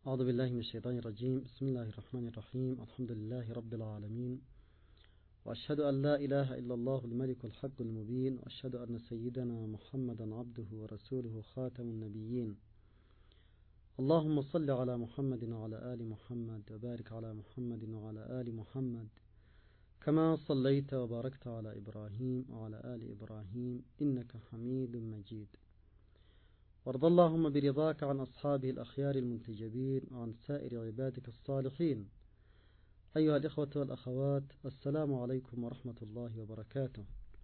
أعوذ بالله من الشيطان الرجيم. بسم الله الرحمن الرحيم. الحمد لله رب العالمين، وأشهد أن لا إله إلا الله الملك الحق المبين، وأشهد أن سيدنا محمدا عبده ورسوله خاتم النبيين. اللهم صل على محمد وعلى آل محمد، وبارك على محمد وعلى آل محمد كما صليت وباركت على إبراهيم وعلى آل إبراهيم إنك حميد مجيد. وارض اللهم برضاك عن أصحابه الأخيار المنتجبين وعن سائر عبادك الصالحين. أيها الإخوة والأخوات، السلام عليكم ورحمة الله وبركاته.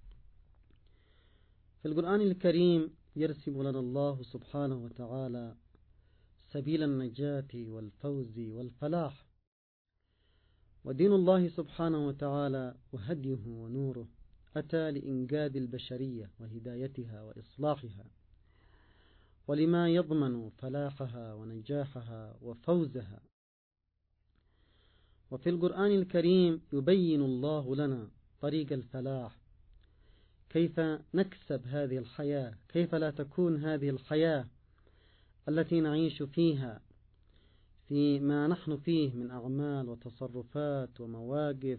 في القرآن الكريم يرسم لنا الله سبحانه وتعالى سبيل النجاة والفوز والفلاح، ودين الله سبحانه وتعالى وهديه ونوره أتى لإنقاذ البشرية وهدايتها وإصلاحها، ولما يضمن فلاحها ونجاحها وفوزها. وفي القرآن الكريم يبين الله لنا طريق الفلاح، كيف نكسب هذه الحياة، كيف لا تكون هذه الحياة التي نعيش فيها فيما نحن فيه من أعمال وتصرفات ومواقف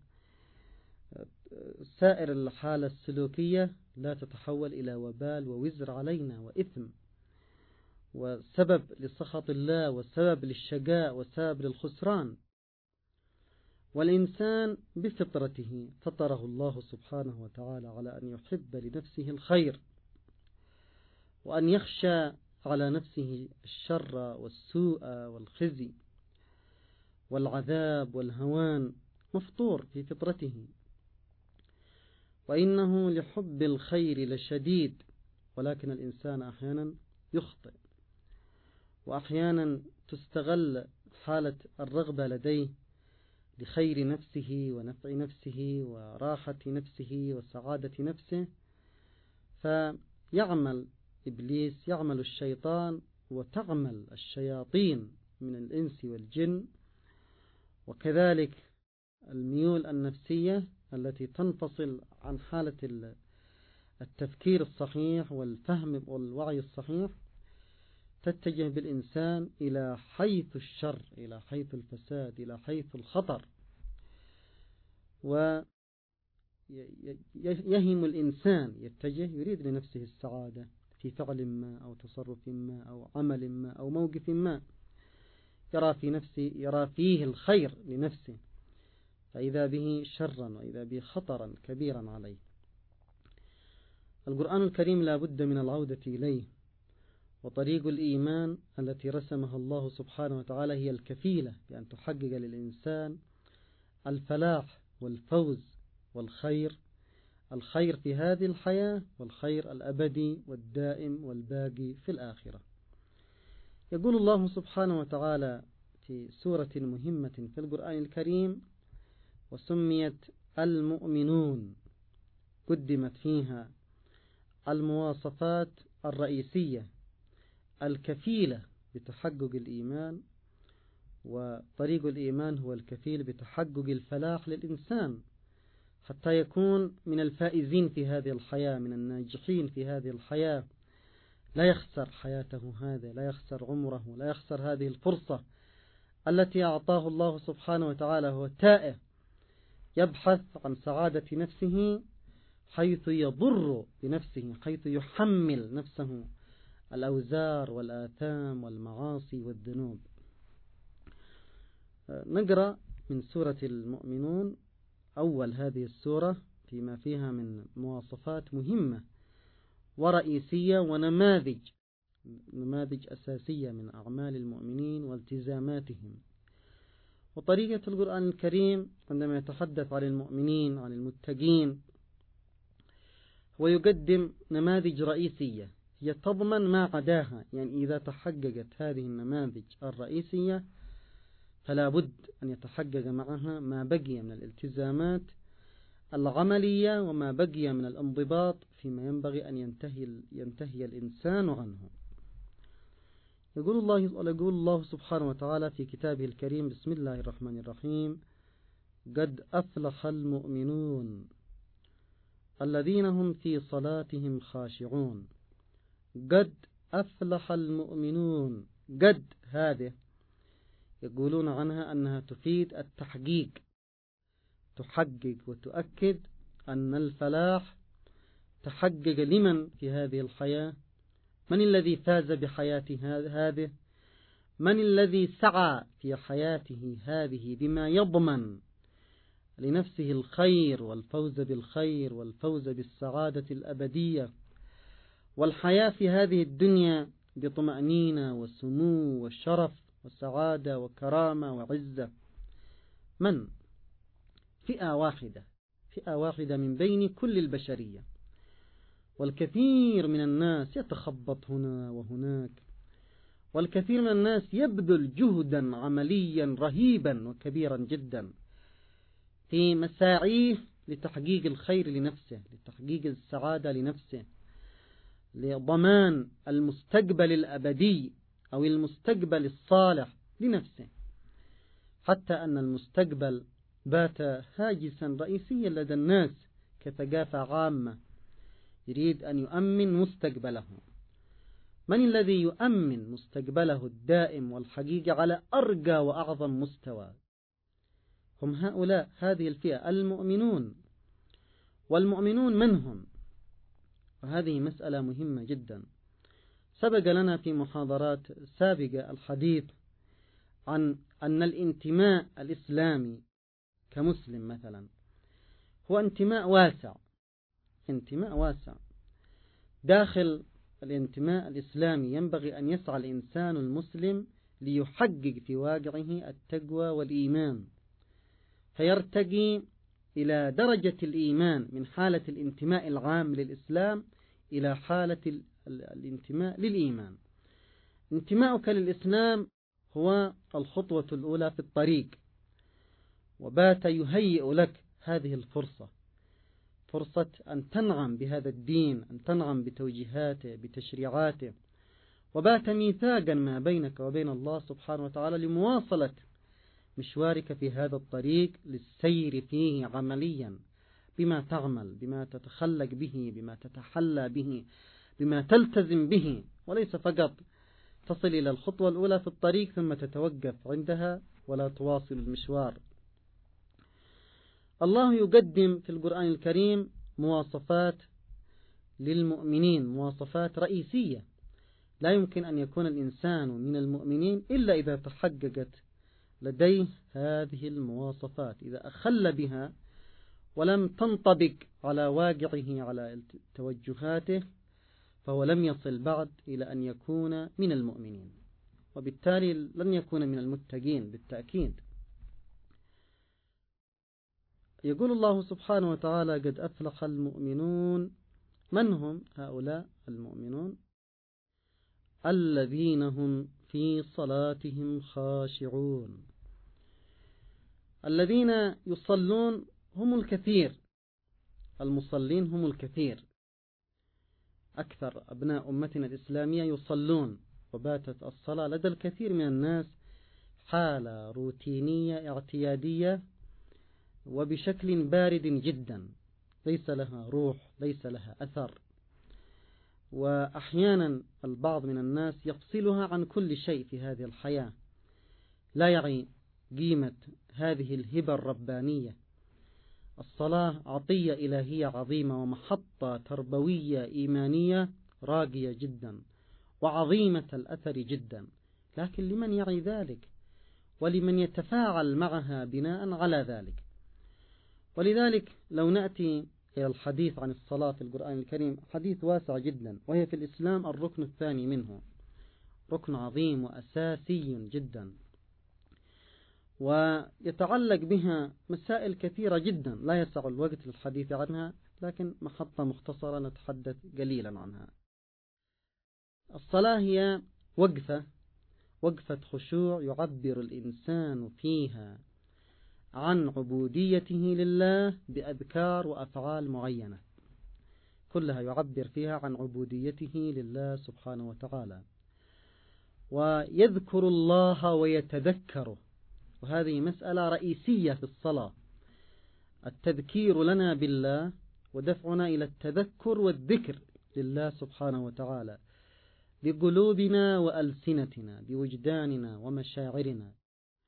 وسائر الحالة السلوكية لا تتحول إلى وبال ووزر علينا وإثم وسبب لسخط الله وسبب للشقاء وسبب للخسران. والإنسان بفطرته فطره الله سبحانه وتعالى على أن يحب لنفسه الخير، وأن يخشى على نفسه الشر والسوء والخزي والعذاب والهوان، مفطور في فطرته. وإنه لحب الخير لشديد، ولكن الإنسان أحيانا يخطئ، وأحيانا تستغل حالة الرغبة لديه لخير نفسه ونفع نفسه وراحة نفسه وسعادة نفسه، فيعمل إبليس، يعمل الشيطان وتعمل الشياطين من الإنس والجن، وكذلك الميول النفسية التي تنفصل عن حالة التفكير الصحيح والفهم والوعي الصحيح، تتجه بالإنسان إلى حيث الشر، إلى حيث الفساد، إلى حيث الخطر، ويهم الإنسان يتجه يريد لنفسه السعادة في فعل ما أو تصرف ما أو عمل ما أو موقف ما، يرى فيه الخير لنفسه، فإذا به شرا وإذا به خطرا كبيرا عليه. القرآن الكريم لا بد من العودة إليه، وطريق الإيمان التي رسمها الله سبحانه وتعالى هي الكفيلة بأن تحقق للإنسان الفلاح والفوز والخير، الخير في هذه الحياة والخير الأبدي والدائم والباقي في الآخرة. يقول الله سبحانه وتعالى في سورة مهمة في القرآن الكريم وسميت المؤمنون، قدمت فيها المواصفات الرئيسية الكفيلة بتحقق الإيمان، وطريق الإيمان هو الكفيل بتحقق الفلاح للإنسان حتى يكون من الفائزين في هذه الحياة، من الناجحين في هذه الحياة، لا يخسر حياته هذا، لا يخسر عمره، لا يخسر هذه الفرصة التي أعطاه الله سبحانه وتعالى. هو تائه يبحث عن سعادة نفسه حيث يضر بنفسه، حيث يحمل نفسه الأوزار والآثام والمعاصي والذنوب. نقرأ من سورة المؤمنون أول هذه السورة فيما فيها من مواصفات مهمة ورئيسية ونماذج أساسية من أعمال المؤمنين والتزاماتهم. وطريقة القرآن الكريم عندما يتحدث عن المؤمنين عن المتقين ويقدم نماذج رئيسية هي تضمن ما عداها، يعني إذا تحققت هذه النماذج الرئيسية فلا بد أن يتحقق معها ما بقي من الالتزامات العملية وما بقي من الانضباط فيما ينبغي أن ينتهي الإنسان عنه. يقول الله سبحانه وتعالى في كتابه الكريم: بسم الله الرحمن الرحيم: قد أفلح المؤمنون الذين هم في صلاتهم خاشعون. قد أفلح المؤمنون، قد هذه يقولون عنها أنها تفيد التحقيق، تحقق وتؤكد أن الفلاح تحقق لمن في هذه الحياة، من الذي فاز بحياته هذه، من الذي سعى في حياته هذه بما يضمن لنفسه الخير والفوز بالخير والفوز بالسعادة الأبدية والحياة في هذه الدنيا بطمأنينة وسمو والشرف وسعادة وكرامة وعزة. من؟ فئة واحدة من بين كل البشرية، والكثير من الناس يتخبط هنا وهناك، والكثير من الناس يبذل جهدا عمليا رهيبا وكبيرا جدا في مساعيه لتحقيق الخير لنفسه، لتحقيق السعادة لنفسه، لضمان المستقبل الأبدي أو المستقبل الصالح لنفسه، حتى أن المستقبل بات هاجسا رئيسيا لدى الناس كثقافة عامة يريد أن يؤمن مستقبله. من الذي يؤمن مستقبله الدائم والحقيقي على أرقى وأعظم مستوى؟ هم هؤلاء، هذه الفئة، المؤمنون. والمؤمنون من هم؟ وهذه مسألة مهمة جدا. سبق لنا في محاضرات سابقة الحديث عن أن الانتماء الإسلامي كمسلم مثلا هو انتماء واسع. داخل الانتماء الإسلامي ينبغي أن يسعى الإنسان المسلم ليحقق في واقعه التقوى والإيمان، فيرتقي إلى درجة الإيمان من حالة الانتماء العام للإسلام إلى حالة الانتماء للإيمان. انتماؤك للإسلام هو الخطوة الأولى في الطريق، وبات يهيئ لك هذه الفرصة، فرصة أن تنعم بهذا الدين، أن تنعم بتوجيهاته بتشريعاته، وبات ميثاقا ما بينك وبين الله سبحانه وتعالى لمواصلة مشوارك في هذا الطريق، للسير فيه عمليا بما تعمل، بما تتخلق به، بما تتحلى به، بما تلتزم به، وليس فقط تصل إلى الخطوة الأولى في الطريق ثم تتوقف عندها ولا تواصل المشوار. الله يقدم في القرآن الكريم مواصفات للمؤمنين، مواصفات رئيسية لا يمكن أن يكون الإنسان من المؤمنين إلا إذا تحققت لديه هذه المواصفات. إذا أخل بها ولم تنطبق على واقعه على توجهاته فهو لم يصل بعد إلى أن يكون من المؤمنين، وبالتالي لن يكون من المتقين بالتأكيد. يقول الله سبحانه وتعالى: قد أفلح المؤمنون. من هم هؤلاء المؤمنون؟ الذين هم في صلاتهم خاشعون. الذين يصلون هم الكثير، المصلين هم الكثير، أكثر أبناء أمتنا الإسلامية يصلون، وباتت الصلاة لدى الكثير من الناس حالة روتينية اعتيادية وبشكل بارد جدا، ليس لها روح، ليس لها أثر. وأحيانا البعض من الناس يفصلها عن كل شيء في هذه الحياة، لا يعي قيمة هذه الهبة الربانية. الصلاة عطية إلهية عظيمة ومحطة تربوية إيمانية راقية جدا وعظيمة الأثر جدا، لكن لمن يعي ذلك ولمن يتفاعل معها بناء على ذلك. ولذلك لو نأتي إلى الحديث عن الصلاة في القرآن الكريم، حديث واسع جدا، وهي في الإسلام الركن الثاني منه، ركن عظيم وأساسي جدا، ويتعلق بها مسائل كثيرة جدا لا يسع الوقت للحديث عنها، لكن محطة مختصرة نتحدث قليلا عنها. الصلاة هي وقفة خشوع يعبر الإنسان فيها عن عبوديته لله بأذكار وأفعال معينة، كلها يعبر فيها عن عبوديته لله سبحانه وتعالى، ويذكر الله ويتذكره، وهذه مسألة رئيسية في الصلاة، التذكير لنا بالله ودفعنا إلى التذكر والذكر لله سبحانه وتعالى بقلوبنا وألسنتنا، بوجداننا ومشاعرنا،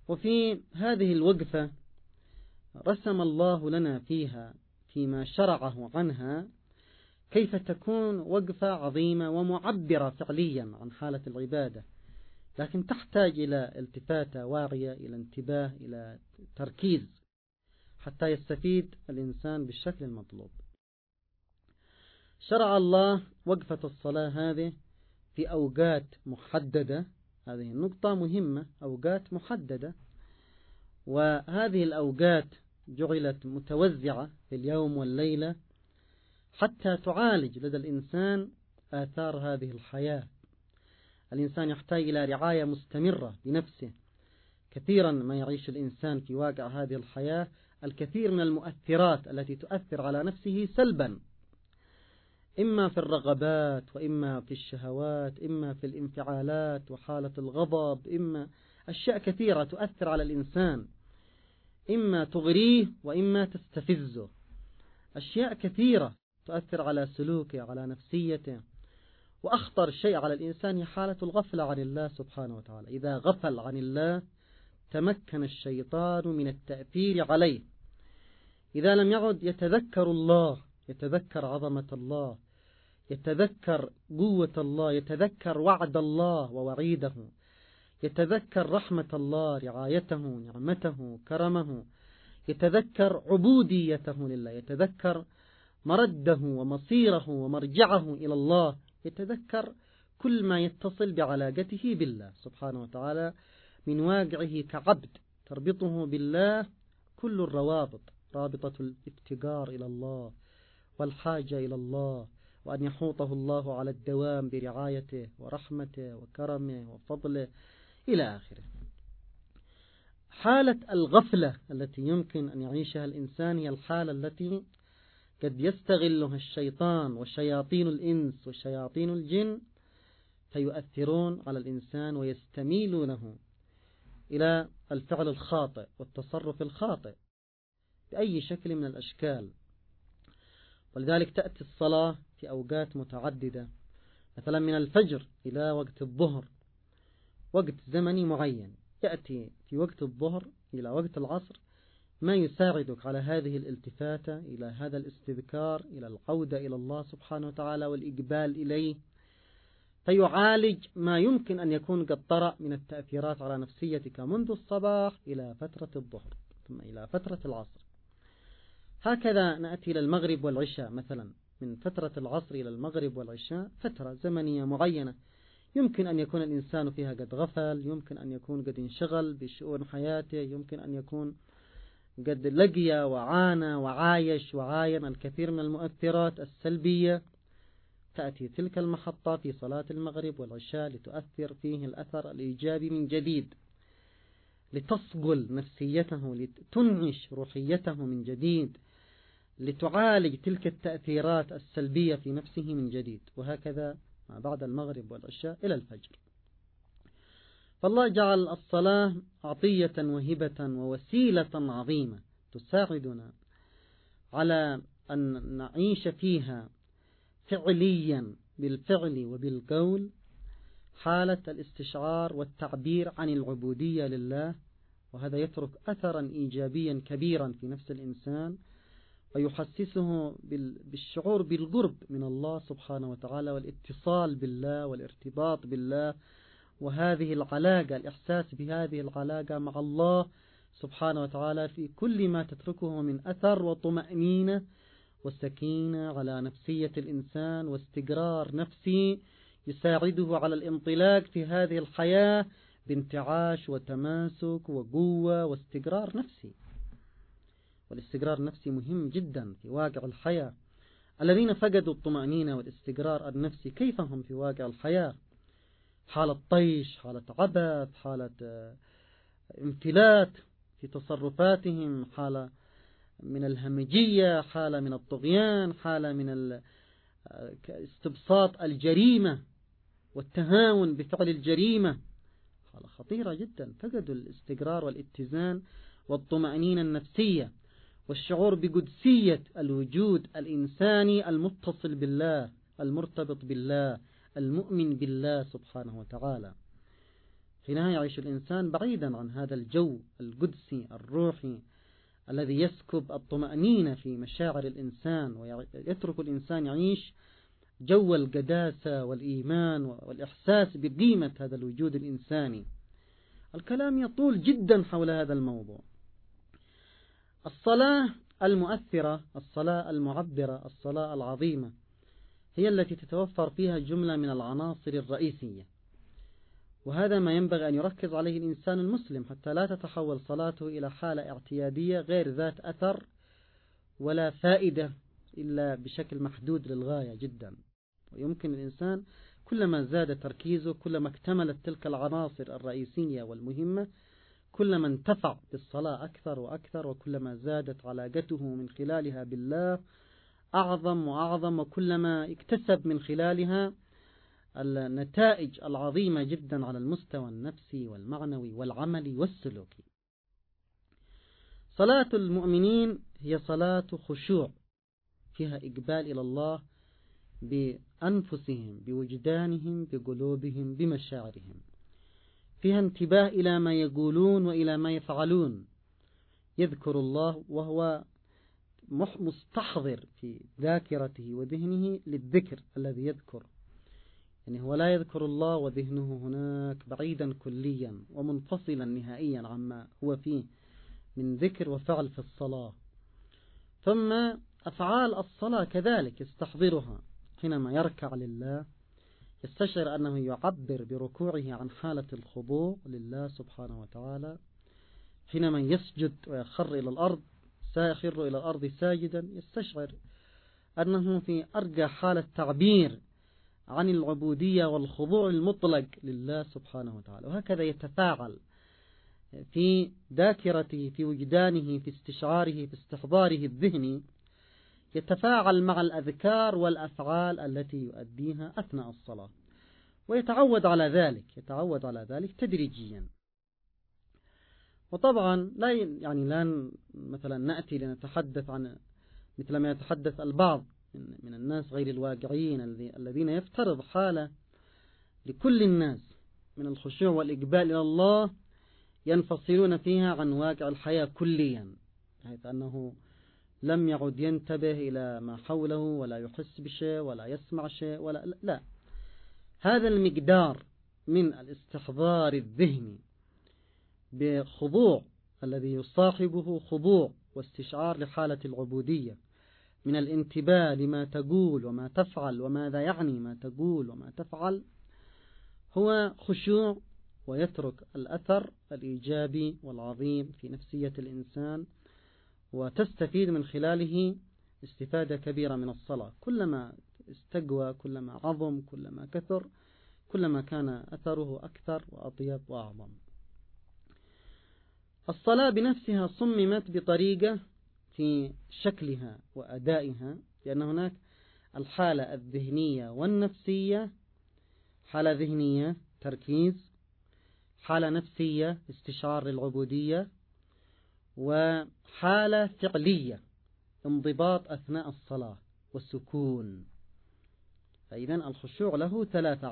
وفي هذه الوقفة رسم الله لنا فيها فيما شرعه عنها كيف تكون وقفة عظيمة ومعبرة فعليا عن حالة العبادة، لكن تحتاج إلى التفاتة واعية، إلى انتباه، إلى تركيز حتى يستفيد الإنسان بالشكل المطلوب. شرع الله وقفة الصلاة هذه في أوقات محددة، هذه النقطة مهمة، أوقات محددة، وهذه الأوقات جعلت متوزعة في اليوم والليلة حتى تعالج لدى الإنسان آثار هذه الحياة. الإنسان يحتاج إلى رعاية مستمرة بنفسه. كثيرا ما يعيش الإنسان في واقع هذه الحياة الكثير من المؤثرات التي تؤثر على نفسه سلبا، إما في الرغبات، وإما في الشهوات، إما في الانفعالات وحالة الغضب، إما أشياء كثيرة تؤثر على الإنسان، إما تغريه وإما تستفزه. أشياء كثيرة تؤثر على سلوكه، على نفسيته. وأخطر شيء على الإنسان هي حالة الغفلة عن الله سبحانه وتعالى. إذا غفل عن الله تمكن الشيطان من التأثير عليه. إذا لم يعد يتذكر الله، يتذكر عظمة الله، يتذكر قوة الله، يتذكر وعد الله ووعيده، يتذكر رحمة الله، رعايته، نعمته، كرمه، يتذكر عبوديته لله، يتذكر مرده ومصيره ومرجعه إلى الله، يتذكر كل ما يتصل بعلاقته بالله سبحانه وتعالى من واقعه كعبد تربطه بالله كل الروابط، رابطة الافتقار إلى الله والحاجة إلى الله، وأن يحوطه الله على الدوام برعايته ورحمته وكرمه وفضله إلى آخره. حالة الغفلة التي يمكن أن يعيشها الإنسان هي الحالة التي قد يستغلها الشيطان وشياطين الإنس وشياطين الجن فيؤثرون على الإنسان ويستميلونه إلى الفعل الخاطئ والتصرف الخاطئ بأي شكل من الأشكال. ولذلك تأتي الصلاة في أوقات متعددة، مثلا من الفجر إلى وقت الظهر، وقت زمني معين. يأتي في وقت الظهر إلى وقت العصر ما يساعدك على هذه الالتفاتة، إلى هذا الاستذكار، إلى العودة إلى الله سبحانه وتعالى والإقبال إليه، فيعالج ما يمكن أن يكون قد طرأ من التأثيرات على نفسيتك منذ الصباح إلى فترة الظهر ثم إلى فترة العصر. هكذا نأتي إلى المغرب والعشاء، مثلا من فترة العصر إلى المغرب والعشاء فترة زمنية معينة يمكن أن يكون الإنسان فيها قد غفل، يمكن أن يكون قد انشغل بشؤون حياته، يمكن أن يكون قد لقي وعانى وعايش وعاين الكثير من المؤثرات السلبية. تأتي تلك المحطة في صلاة المغرب والعشاء لتؤثر فيه الأثر الإيجابي من جديد، لتصقل نفسيته، لتنعش روحيته من جديد، لتعالج تلك التأثيرات السلبية في نفسه من جديد، وهكذا بعد المغرب والعشاء إلى الفجر. فالله جعل الصلاة عطية وهبة ووسيلة عظيمة تساعدنا على أن نعيش فيها فعليا بالفعل وبالقول حالة الاستشعار والتعبير عن العبودية لله، وهذا يترك أثرا إيجابيا كبيرا في نفس الإنسان ويحسسه بالشعور بالقرب من الله سبحانه وتعالى والاتصال بالله والارتباط بالله، وهذه العلاقة، الإحساس بهذه العلاقة مع الله سبحانه وتعالى في كل ما تتركه من أثر وطمأنينة وسكينة على نفسية الإنسان واستقرار نفسي يساعده على الانطلاق في هذه الحياة بانتعاش وتماسك وقوة واستقرار نفسي. والاستقرار النفسي مهم جدا في واقع الحياة. الذين فقدوا الطمأنينة والاستقرار النفسي كيف هم في واقع الحياة؟ حالة طيش، حالة عبث، حالة انفلات في تصرفاتهم، حالة من الهمجية، حالة من الطغيان، حالة من استبساط الجريمة والتهاون بفعل الجريمة، حالة خطيرة جدا. فقدوا الاستقرار والاتزان والطمأنينة النفسية والشعور بقدسية الوجود الإنساني المتصل بالله، المرتبط بالله، المؤمن بالله سبحانه وتعالى. حينها يعيش الإنسان بعيدا عن هذا الجو القدسي الروحي الذي يسكب الطمأنينة في مشاعر الإنسان، ويترك الإنسان يعيش جو القداسة والإيمان والإحساس بقيمة هذا الوجود الإنساني. الكلام يطول جدا حول هذا الموضوع. الصلاة المؤثرة، الصلاة المعبرة، الصلاة العظيمة هي التي تتوفر فيها جملة من العناصر الرئيسية، وهذا ما ينبغي أن يركز عليه الإنسان المسلم حتى لا تتحول صلاته إلى حالة اعتيادية غير ذات أثر ولا فائدة إلا بشكل محدود للغاية جدا. ويمكن الإنسان كلما زاد تركيزه، كلما اكتملت تلك العناصر الرئيسية والمهمة، كلما انتفع بالصلاة أكثر وأكثر، وكلما زادت علاقته من خلالها بالله أعظم وأعظم، وكلما اكتسب من خلالها النتائج العظيمة جدا على المستوى النفسي والمعنوي والعملي والسلوكي. صلاة المؤمنين هي صلاة خشوع، فيها إقبال إلى الله بأنفسهم، بوجدانهم، بقلوبهم، بمشاعرهم، فيها انتباه إلى ما يقولون وإلى ما يفعلون. يذكر الله وهو مستحضر في ذاكرته وذهنه للذكر الذي يذكر، يعني هو لا يذكر الله وذهنه هناك بعيدا كليا ومنفصلا نهائيا عما هو فيه من ذكر وفعل في الصلاة. ثم أفعال الصلاة كذلك يستحضرها، حينما يركع لله يستشعر أنه يعبر بركوعه عن حالة الخضوع لله سبحانه وتعالى. حينما يسجد ويخر إلى الأرض، سيخر إلى الأرض ساجدا، يستشعر أنه في أرجى حالة تعبير عن العبودية والخضوع المطلق لله سبحانه وتعالى. وهكذا يتفاعل في ذاكرته، في وجدانه، في استشعاره، في استحضاره الذهني، يتفاعل مع الأذكار والأفعال التي يؤديها أثناء الصلاة، ويتعود على ذلك، يتعود على ذلك تدريجيا. وطبعا لا مثلا نأتي لنتحدث عن مثل ما يتحدث البعض من الناس غير الواقعيين الذين يفترض حالة لكل الناس من الخشوع والإقبال إلى الله ينفصلون فيها عن واقع الحياة كليا، حيث أنه لم يعد ينتبه إلى ما حوله ولا يحس بشيء ولا يسمع شيء لا. هذا المقدار من الاستحضار الذهني بخضوع الذي يصاحبه خضوع واستشعار لحالة العبودية، من الانتباه لما تقول وما تفعل وماذا يعني ما تقول وما تفعل، هو خشوع ويترك الأثر الإيجابي والعظيم في نفسية الإنسان، وتستفيد من خلاله استفادة كبيرة من الصلاة. كلما استقوى، كلما عظم، كلما كثر، كلما كان أثره أكثر وأطيب وأعظم. الصلاة بنفسها صممت بطريقة في شكلها وأدائها، لأن هناك الحالة الذهنية والنفسية، حالة ذهنية تركيز، حالة نفسية استشعار للعبودية، وحالة فعلية انضباط أثناء الصلاة والسكون. فإذا الخشوع له ثلاث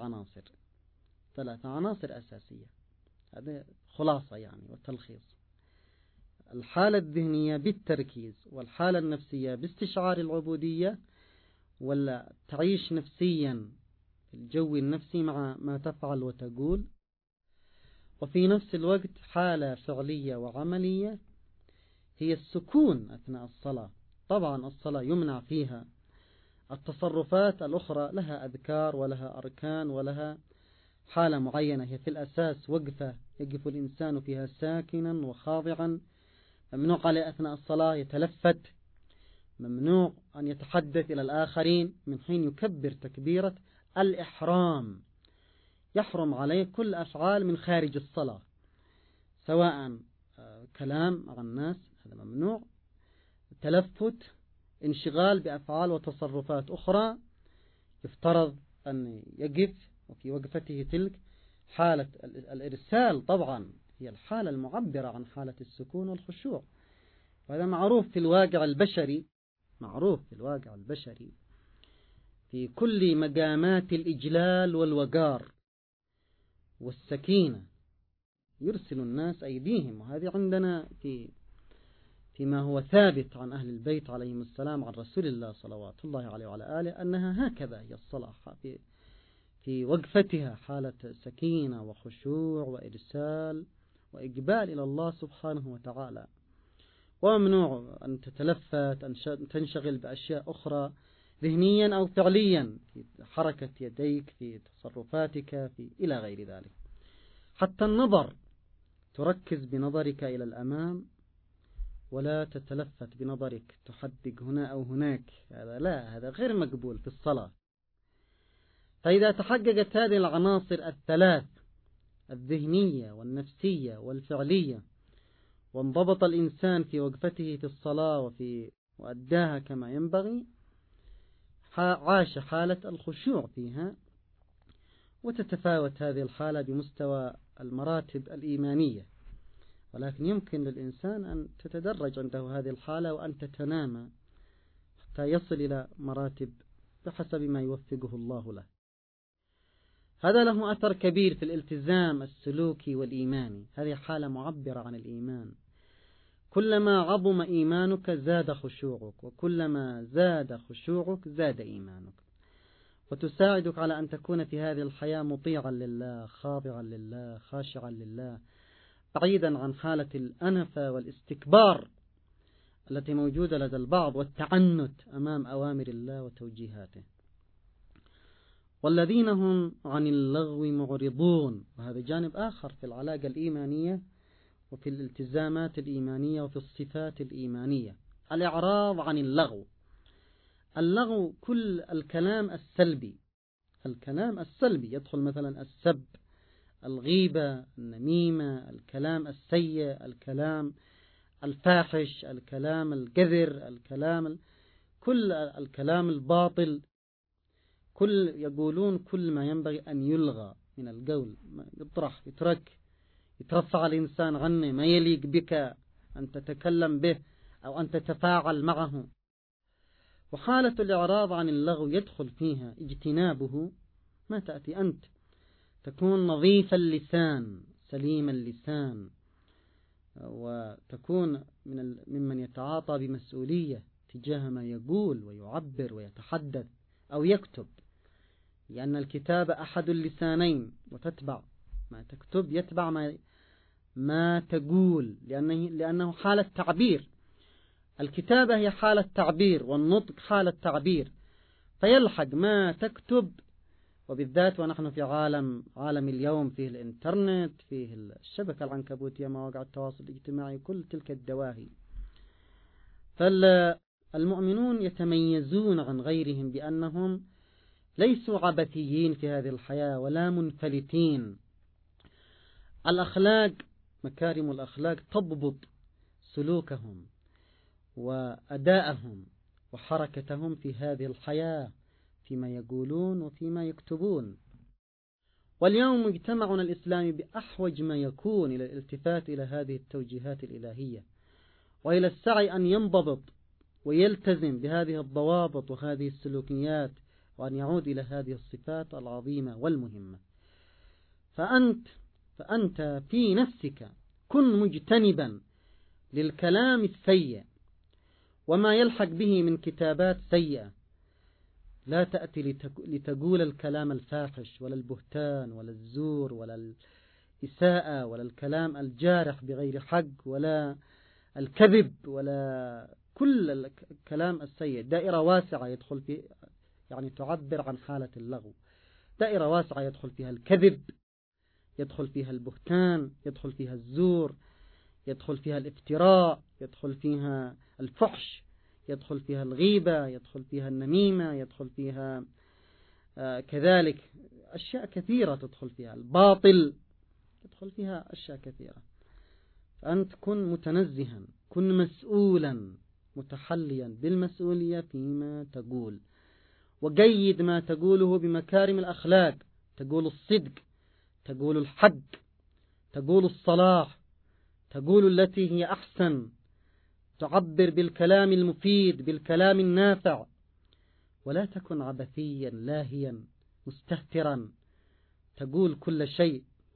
عناصر أساسية. هذا خلاصة يعني والتلخيص: الحالة الذهنية بالتركيز، والحالة النفسية باستشعار العبودية، ولا تعيش نفسيا في الجو النفسي مع ما تفعل وتقول، وفي نفس الوقت حالة فعلية وعملية هي السكون أثناء الصلاة. طبعا الصلاة يمنع فيها التصرفات الأخرى، لها أذكار ولها أركان ولها حالة معينة، هي في الأساس وقفة يقف الإنسان فيها ساكنا وخاضعا، ممنوع عليه أثناء الصلاة يتلفت، ممنوع أن يتحدث إلى الآخرين من حين يكبر تكبيرة الإحرام، يحرم عليه كل أفعال من خارج الصلاة، سواء كلام مع الناس هذا ممنوع، تلفت، انشغال بأفعال وتصرفات أخرى، يفترض أن يقف، وفي وقفته تلك حالة الإرسال طبعا هي الحالة المعبرة عن حالة السكون والخشوع. وهذا معروف في الواقع البشري في كل مقامات الإجلال والوقار والسكينة يرسل الناس أيديهم، وهذه عندنا فيما هو ثابت عن أهل البيت عليهم السلام عن رسول الله صلوات الله عليه وعلى آله أنها هكذا هي الصلاة في وقفتها حالة سكينة وخشوع وإرسال وإقبال إلى الله سبحانه وتعالى. وممنوع أن تتلفت، أن تنشغل بأشياء أخرى ذهنيا أو فعليا في حركة يديك، في تصرفاتك، إلى غير ذلك. حتى النظر تركز بنظرك إلى الأمام ولا تتلفت بنظرك تحدق هنا أو هناك، هذا غير مقبول في الصلاة. فإذا تحققت هذه العناصر الثلاث الذهنية والنفسية والفعلية، وانضبط الإنسان في وقفته في الصلاة وأداها كما ينبغي، عاش حالة الخشوع فيها. وتتفاوت هذه الحالة بمستوى المراتب الإيمانية، ولكن يمكن للإنسان أن تتدرج عنده هذه الحالة وأن تتنامى حتى يصل إلى مراتب بحسب ما يوفقه الله له. هذا له أثر كبير في الالتزام السلوكي والإيماني. هذه حالة معبرة عن الإيمان. كلما عظم إيمانك زاد خشوعك، وكلما زاد خشوعك زاد إيمانك، وتساعدك على أن تكون في هذه الحياة مطيعا لله، خاضعا لله، خاشعا لله، بعيدا عن حالة الأنفة والاستكبار التي موجودة لدى البعض، والتعنت أمام أوامر الله وتوجيهاته. والذين هم عن اللغو معرضون، وهذا جانب آخر في العلاقة الإيمانية وفي الالتزامات الإيمانية وفي الصفات الإيمانية. الإعراض عن اللغو. اللغو كل الكلام السلبي. الكلام السلبي يدخل مثلا السب، الغيبة، النميمة، الكلام السيء، الكلام الفاحش، الكلام القذر، كل الكلام الباطل، يقولون كل ما ينبغي أن يلغى من القول، يطرح، يترفع الإنسان عنه، ما يليق بك أن تتكلم به أو أن تتفاعل معه. وحالة الإعراض عن اللغو يدخل فيها اجتنابه. ما تأتي أنت تكون نظيف اللسان، سليم اللسان، وتكون ممن يتعاطى بمسؤولية تجاه ما يقول ويعبر ويتحدث أو يكتب، لأن الكتاب أحد اللسانين، وتتبع ما تكتب يتبع ما تقول، لأنه حالة تعبير. الكتابة هي حالة تعبير، والنطق حالة تعبير، فيلحق ما تكتب. وبالذات ونحن في عالم اليوم، فيه الإنترنت، فيه الشبكة العنكبوتية، مواقع التواصل الاجتماعي، كل تلك الدواهي. فالمؤمنون يتميزون عن غيرهم بأنهم ليسوا عبثيين في هذه الحياة ولا منفلتين. الأخلاق، مكارم الأخلاق تضبط سلوكهم وأداءهم وحركتهم في هذه الحياة، فيما يقولون وفيما يكتبون. واليوم مجتمعنا الإسلامي بأحوج ما يكون إلى الالتفات إلى هذه التوجيهات الإلهية، وإلى السعي أن ينضبط ويلتزم بهذه الضوابط وهذه السلوكيات، وأن يعود إلى هذه الصفات العظيمة والمهمة. فأنت في نفسك كن مجتنبا للكلام السيء وما يلحق به من كتابات سيئة. لا تأتي لتقول الكلام الفاحش ولا البهتان ولا الزور ولا الإساءة ولا الكلام الجارح بغير حق ولا الكذب ولا كل الكلام السيء. دائرة واسعة يدخل في، يعني تعبر عن حالة اللغو. دائرة واسعة يدخل فيها الكذب، يدخل فيها البهتان، يدخل فيها الزور، يدخل فيها الافتراء، يدخل فيها الفحش، يدخل فيها الغيبة، يدخل فيها النميمة، يدخل فيها كذلك أشياء كثيرة، تدخل فيها الباطل، يدخل فيها أشياء كثيرة. فأنت كن متنزها، كن مسؤولا، متحليا بالمسؤولية فيما تقول، وقيد ما تقوله بمكارم الأخلاق. تقول الصدق، تقول الحق، تقول الصلاح، تقول التي هي أحسن، تعبر بالكلام المفيد، بالكلام النافع، ولا تكن عبثيا لاهيا مستهترا تقول كل شيء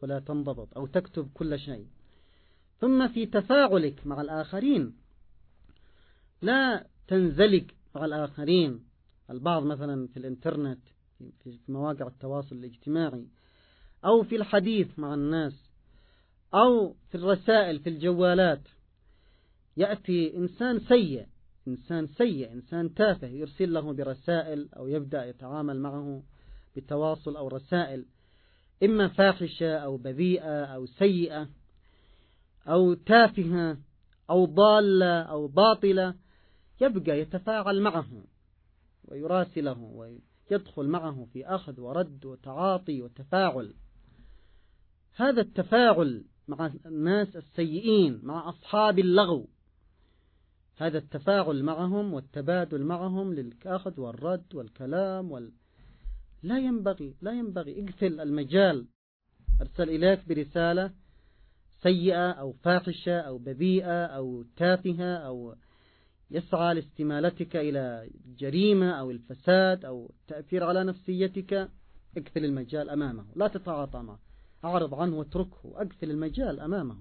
ولا تنضبط، أو تكتب كل شيء. ثم في تفاعلك مع الآخرين لا تنزلق مع الآخرين. البعض مثلا في الإنترنت، في مواقع التواصل الاجتماعي، أو في الحديث مع الناس، أو في الرسائل في الجوالات، يأتي إنسان سيء، إنسان تافه، يرسل له برسائل أو يبدأ يتعامل معه بتواصل أو رسائل إما فاحشة أو بذيئة أو سيئة أو تافهة أو ضالة أو باطلة، يبقى يتفاعل معه ويراسله ويدخل معه في أخذ ورد وتعاطي وتفاعل. هذا التفاعل مع الناس السيئين، مع أصحاب اللغو، هذا التفاعل معهم والتبادل معهم للأخذ والرد والكلام لا ينبغي اقفل المجال. أرسل إليك برسالة سيئة أو فاحشة أو بذيئة أو تافهة أو يسعى لاستمالتك إلى جريمة أو الفساد أو التأثير على نفسيتك، اقفل المجال أمامه، لا تتعاطى معه، أعرض عنه واتركه، أقفل المجال أمامه.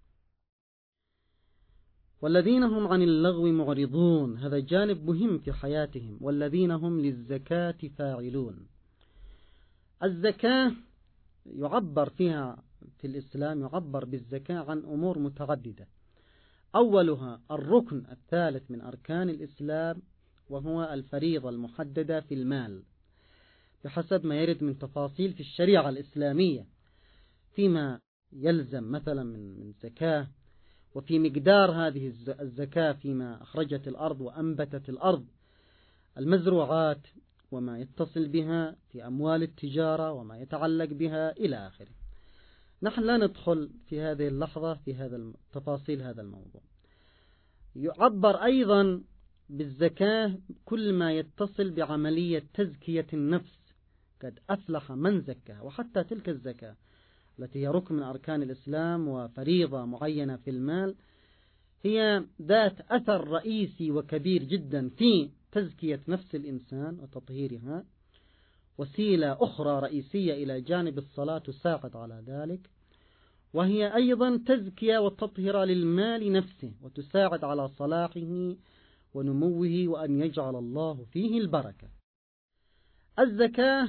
والذين هم عن اللغو معرضون، هذا جانب مهم في حياتهم. والذين هم للزكاة فاعلون. الزكاة يعبر فيها في الإسلام، يعبر بالزكاة عن أمور متعددة. أولها الركن الثالث من أركان الإسلام، وهو الفريضة المحددة في المال بحسب ما يرد من تفاصيل في الشريعة الإسلامية، فيما يلزم مثلا من زكاة، وفي مقدار هذه الزكاة فيما أخرجت الأرض وأنبتت الأرض، المزروعات وما يتصل بها في أموال التجارة وما يتعلق بها إلى آخره. نحن لا ندخل في هذه اللحظة في هذا تفاصيل هذا الموضوع. يعبر أيضا بالزكاة كل ما يتصل بعملية تزكية النفس، قد أفلح من زكاها. وحتى تلك الزكاة التي هي ركن من أركان الإسلام وفريضة معينة في المال، هي ذات أثر رئيسي وكبير جدا في تزكية نفس الإنسان وتطهيرها. وسيلة أخرى رئيسية إلى جانب الصلاة تساعد على ذلك، وهي أيضا تزكية وتطهير للمال نفسه، وتساعد على صلاحه ونموه وأن يجعل الله فيه البركة. الزكاة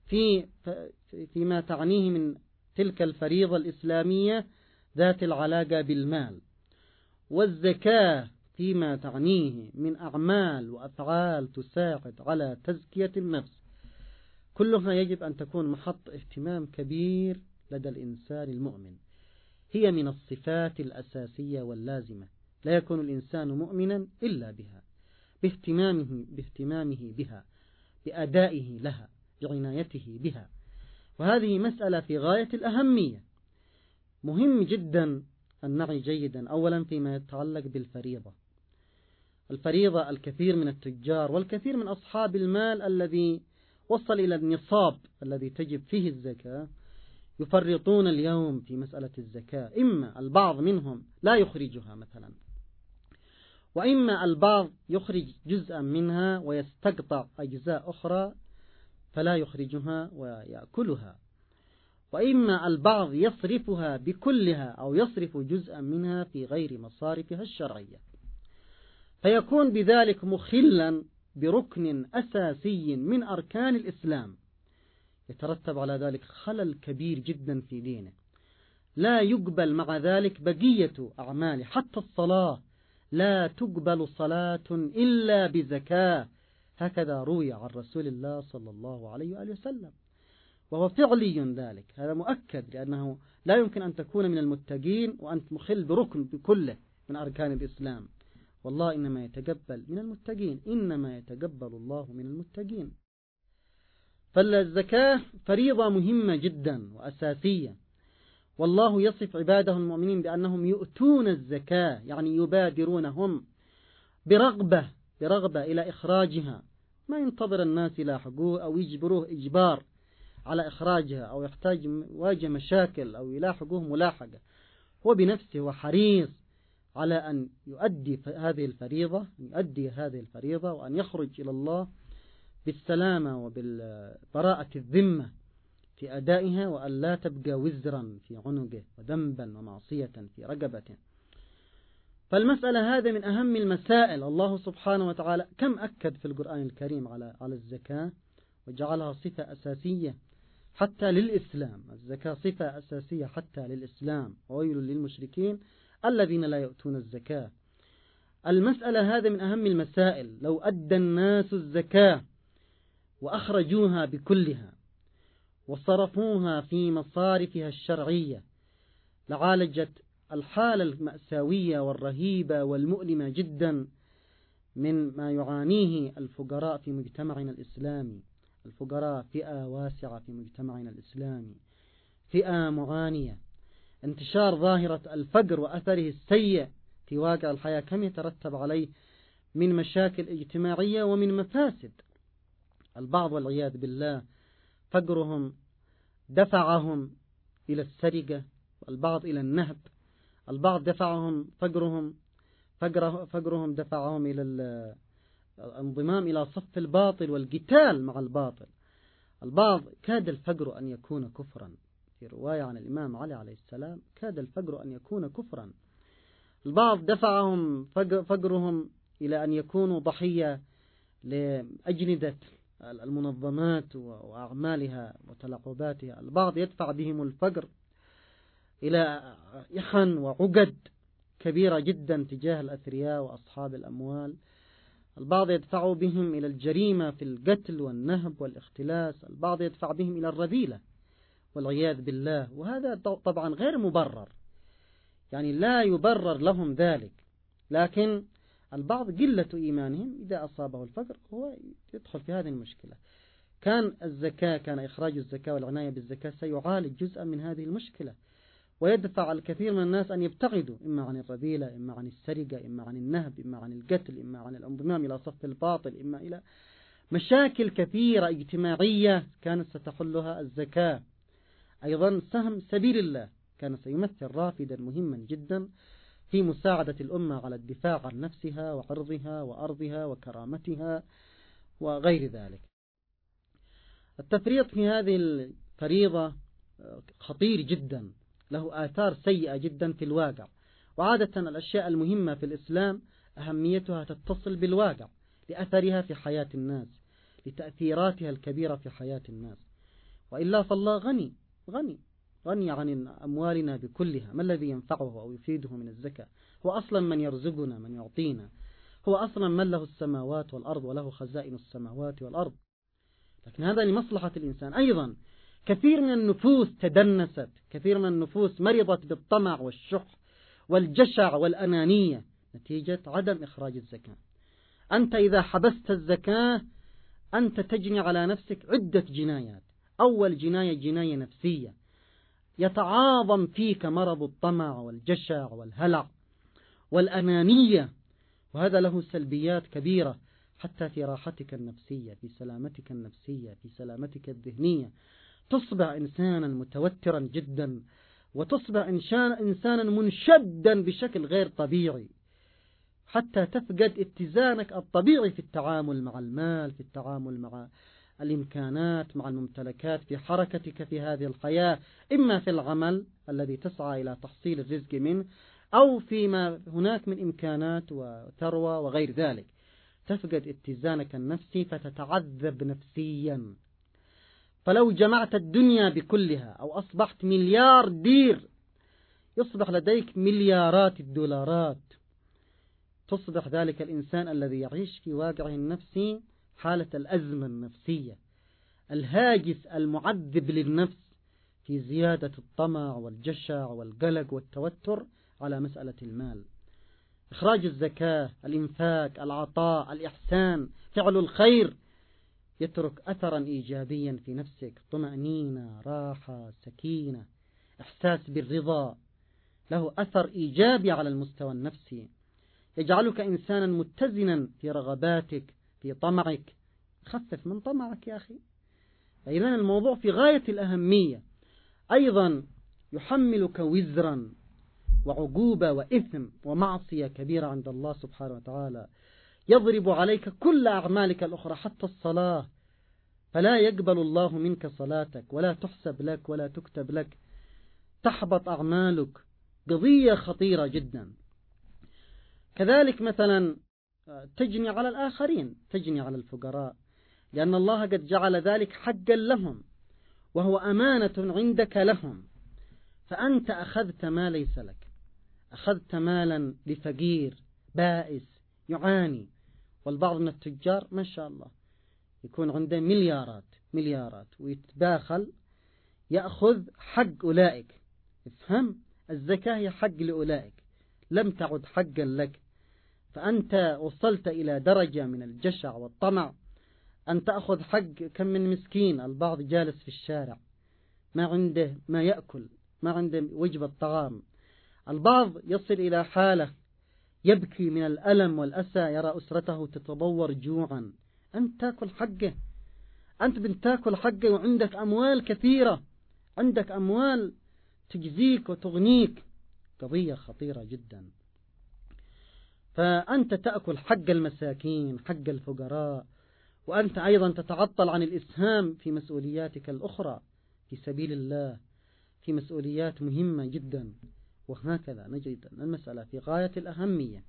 فيما تعنيه من تلك الفريضة الإسلامية ذات العلاقة بالمال، والزكاة فيما تعنيه من أعمال وأفعال تساعد على تزكية النفس، كلها يجب أن تكون محط اهتمام كبير لدى الإنسان المؤمن. هي من الصفات الأساسية واللازمة، لا يكون الإنسان مؤمنا إلا بها، باهتمامه بها، بأدائه لها، بعنايته بها. وهذه مسألة في غاية الأهمية. مهم جدا أن نعي جيدا أولا فيما يتعلق بالفريضة. الفريضة الكثير من التجار والكثير من أصحاب المال الذي وصل إلى النصاب الذي تجب فيه الزكاة يفرطون اليوم في مسألة الزكاة. إما البعض منهم لا يخرجها مثلا، وإما البعض يخرج جزءا منها ويستقطع أجزاء أخرى فلا يخرجها ويأكلها، وإما البعض يصرفها بكلها أو يصرف جزءا منها في غير مصارفها الشرعية، فيكون بذلك مخلا بركن أساسي من أركان الإسلام، يترتب على ذلك خلل كبير جدا في دينه. لا يقبل مع ذلك بقية أعماله، حتى الصلاة لا تقبل صلاة إلا بزكاة، هكذا روي عن رسول الله صلى الله عليه وآله وسلم، وهو فعلي ذلك، هذا مؤكد، لأنه لا يمكن أن تكون من المتقين وأنت مخل بركن بكله من أركان الإسلام. والله إنما يتقبل من المتقين، إنما يتقبل الله من المتقين. فالزكاة فريضة مهمة جدا وأساسية، والله يصف عباده المؤمنين بأنهم يؤتون الزكاة، يعني يبادرونهم برغبة إلى إخراجها، ما ينتظر الناس يلاحقوه أو يجبروه إجبار على إخراجها، أو يواجه مشاكل أو يلاحقوه ملاحقة. هو بنفسه وحريص على أن يؤدي هذه الفريضة وأن يخرج إلى الله بالسلامة وبالبراءة الذمة في أدائها، وأن لا تبقى وزرا في عنقه وذنبا ومعصية في رقبته. فالمسألة هذا من أهم المسائل. الله سبحانه وتعالى كم أكد في القرآن الكريم على الزكاة وجعلها صفة أساسية حتى للإسلام. الزكاة صفة أساسية حتى للإسلام. وويل للمشركين الذين لا يؤتون الزكاة. المسألة هذا من أهم المسائل. لو أدى الناس الزكاة وأخرجوها بكلها وصرفوها في مصارفها الشرعية لعالجت الحالة المأساوية والرهيبة والمؤلمة جدا من ما يعانيه الفقراء في مجتمعنا الإسلامي. الفقراء فئة واسعة في مجتمعنا الإسلامي، فئة معانية. انتشار ظاهرة الفقر وأثره السيء في واقع الحياة كم يترتب عليه من مشاكل اجتماعية ومن مفاسد. البعض والعياذ بالله فقرهم دفعهم إلى السرقة، والبعض إلى النهب، البعض دفعهم فقرهم دفعهم إلى الانضمام إلى صف الباطل والقتال مع الباطل. البعض كاد الفقر أن يكون كفرا. في رواية عن الإمام علي عليه السلام كاد الفقر أن يكون كفرا. البعض دفعهم فقرهم إلى أن يكونوا ضحية لأجندة المنظمات وأعمالها وتلاعباتها. البعض يدفع بهم الفقر إلى إحن وعقد كبيرة جدا تجاه الأثرياء وأصحاب الأموال. البعض يدفع بهم إلى الجريمة في القتل والنهب والاختلاس. البعض يدفع بهم إلى الرذيلة والعياذ بالله. وهذا طبعا غير مبرر، يعني لا يبرر لهم ذلك. لكن البعض قلة إيمانهم إذا أصابه الفقر هو يدخل في هذه المشكلة. كان إخراج الزكاة والعناية بالزكاة سيعالج جزءا من هذه المشكلة، ويدفع الكثير من الناس أن يبتعدوا إما عن الرذيلة، إما عن السرقة، إما عن النهب، إما عن القتل، إما عن الانضمام إلى صف الباطل، إما إلى مشاكل كثيرة اجتماعية كانت ستحلها الزكاة. أيضا سهم سبيل الله كان سيمثل رافدا مهما جدا في مساعدة الأمة على الدفاع عن نفسها وعرضها وأرضها وكرامتها وغير ذلك. التفريط في هذه الفريضة خطير جدا، له آثار سيئة جدا في الواقع. وعادة الأشياء المهمة في الإسلام أهميتها تتصل بالواقع لأثرها في حياة الناس، لتأثيراتها الكبيرة في حياة الناس. وإلا فالله غني عن أموالنا بكلها. ما الذي ينفعه أو يفيده من الزكاة؟ هو أصلا من يرزقنا، من يعطينا، هو أصلا من له السماوات والأرض وله خزائن السماوات والأرض. لكن هذا لمصلحة الإنسان. أيضا كثير من النفوس تدنست، كثير من النفوس مرضت بالطمع والشح والجشع والأنانية نتيجة عدم إخراج الزكاة. أنت إذا حبست الزكاة أنت تجني على نفسك عدة جنايات. أول جناية نفسية، يتعاظم فيك مرض الطمع والجشع والهلع والأنانية، وهذا له سلبيات كبيرة حتى في راحتك النفسية، في سلامتك النفسية، في سلامتك الذهنية. تصبح إنسانا متوترا جدا، وتصبح إنسانا منشدا بشكل غير طبيعي، حتى تفقد اتزانك الطبيعي في التعامل مع المال، في التعامل مع الإمكانات، مع الممتلكات، في حركتك في هذه الحياة، إما في العمل الذي تسعى إلى تحصيل الرزق منه، أو فيما هناك من إمكانات وثروة وغير ذلك. تفقد اتزانك النفسي فتتعذب نفسيا. فلو جمعت الدنيا بكلها أو أصبحت ملياردير يصبح لديك مليارات الدولارات، تصبح ذلك الإنسان الذي يعيش في واقعه النفسي حالة الأزمة النفسية، الهاجس المعذب للنفس في زيادة الطمع والجشع والقلق والتوتر على مسألة المال. إخراج الزكاة، الإنفاق، العطاء، الإحسان، فعل الخير يترك أثرا إيجابيا في نفسك، طمأنينة، راحة، سكينة، إحساس بالرضا، له أثر إيجابي على المستوى النفسي، يجعلك إنسانا متزنا في رغباتك، في طمعك. خفف من طمعك يا أخي. إذن الموضوع في غاية الأهمية. أيضا يحملك وزرا وعقوبة وإثم ومعصية كبيرة عند الله سبحانه وتعالى، يضرب عليك كل أعمالك الأخرى حتى الصلاة. فلا يقبل الله منك صلاتك ولا تحسب لك ولا تكتب لك، تحبط أعمالك. قضية خطيرة جدا. كذلك مثلا تجني على الآخرين، تجني على الفقراء، لأن الله قد جعل ذلك حقا لهم وهو أمانة عندك لهم، فأنت أخذت ما ليس لك، أخذت مالا لفقير بائس يعاني. والبعض من التجار ما شاء الله يكون عنده مليارات ويتباخل يأخذ حق أولئك. افهم، الزكاة هي حق لأولئك، لم تعد حقا لك. فأنت وصلت إلى درجة من الجشع والطمع أن تأخذ حق كم من مسكين. البعض جالس في الشارع ما عنده ما يأكل، ما عنده وجبة طعام. البعض يصل إلى حالة يبكي من الألم والأسى، يرى أسرته تتضور جوعا. أنت تأكل حقه، أنت بنتاكل حقه وعندك أموال كثيرة، عندك أموال تجزيك وتغنيك. قضية خطيرة جدا. فأنت تأكل حق المساكين، حق الفقراء، وأنت أيضا تتعطل عن الإسهام في مسؤولياتك الأخرى في سبيل الله، في مسؤوليات مهمة جدا. وهكذا نجد أن المسألة في غاية الأهمية.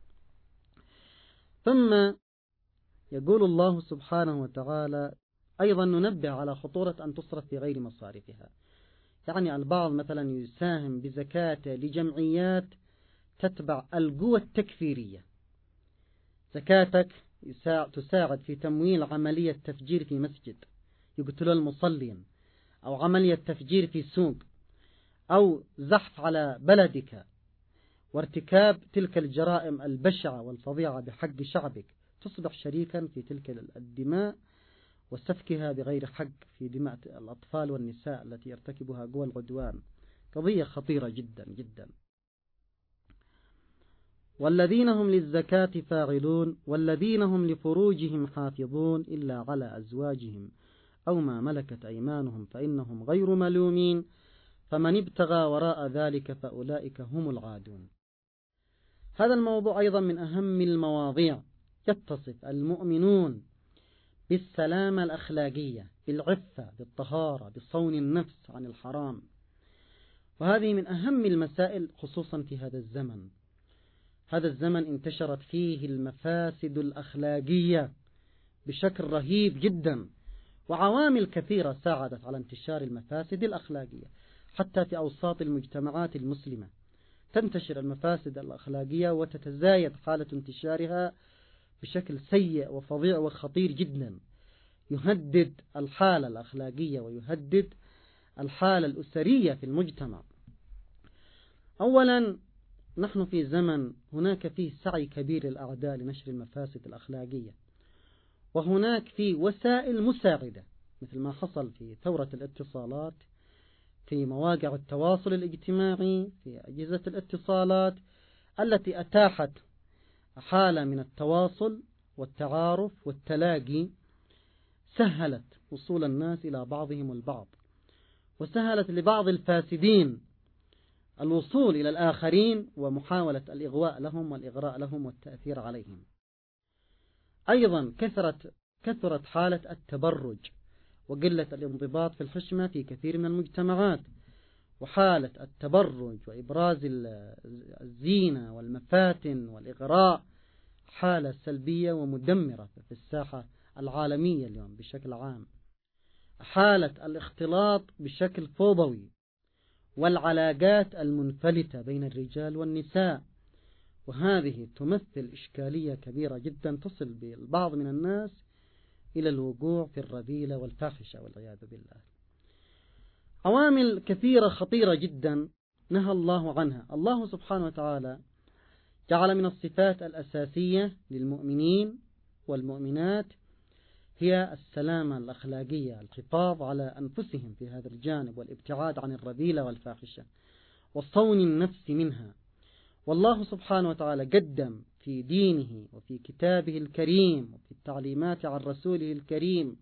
ثم يقول الله سبحانه وتعالى أيضا ننبه على خطورة أن تصرف في غير مصارفها. يعني البعض مثلا يساهم بزكاته لجمعيات تتبع القوى التكفيرية. زكاتك تساعد في تمويل عملية تفجير في مسجد يقتل المصلين، أو عملية تفجير في سوق، أو زحف على بلدك وارتكاب تلك الجرائم البشعة والفظيعة بحق شعبك. تصبح شريكا في تلك الدماء وسفكها بغير حق في دماء الأطفال والنساء التي يرتكبها قوى العدوان. قضية خطيرة جدا جدا. والذين هم للزكاة فاعلون والذين هم لفروجهم حافظون إلا على أزواجهم أو ما ملكت أيمانهم فإنهم غير ملومين فمن ابتغى وراء ذلك فأولئك هم العادون. هذا الموضوع أيضا من أهم المواضيع. يتصف المؤمنون بالسلامة الأخلاقية، بالعفة، بالطهارة، بصون النفس عن الحرام. وهذه من أهم المسائل خصوصا في هذا الزمن. هذا الزمن انتشرت فيه المفاسد الأخلاقية بشكل رهيب جدا، وعوامل كثيرة ساعدت على انتشار المفاسد الأخلاقية. حتى في أوساط المجتمعات المسلمة تنتشر المفاسد الأخلاقية وتتزايد حالة انتشارها بشكل سيء وفظيع وخطير جدا، يهدد الحالة الأخلاقية ويهدد الحالة الأسرية في المجتمع. أولا، نحن في زمن هناك فيه سعي كبير للأعداء لنشر المفاسد الأخلاقية، وهناك فيه وسائل مساعدة مثل ما حصل في ثورة الاتصالات، في مواقع التواصل الاجتماعي، في أجهزة الاتصالات التي أتاحت حالة من التواصل والتعارف والتلاقي، سهلت وصول الناس إلى بعضهم البعض، وسهلت لبعض الفاسدين الوصول إلى الآخرين ومحاولة الإغواء لهم والإغراء لهم والتأثير عليهم. أيضا كثرت حالة التبرج وقلة الانضباط في الحشمة في كثير من المجتمعات، وحالة التبرج وإبراز الزينة والمفاتن والإغراء حالة سلبية ومدمرة في الساحة العالمية اليوم بشكل عام. حالة الاختلاط بشكل فوضوي والعلاقات المنفلتة بين الرجال والنساء، وهذه تمثل إشكالية كبيرة جدا تصل بالبعض من الناس إلى الوقوع في الرذيلة والفاحشة والعياذ بالله. عوامل كثيرة خطيرة جدا نهى الله عنها. الله سبحانه وتعالى جعل من الصفات الأساسية للمؤمنين والمؤمنات هي السلامة الأخلاقية، الحفاظ على أنفسهم في هذا الجانب والابتعاد عن الرذيلة والفاحشة والصون النفس منها. والله سبحانه وتعالى قدم في دينه وفي كتابه الكريم وفي التعليمات عن رسوله الكريم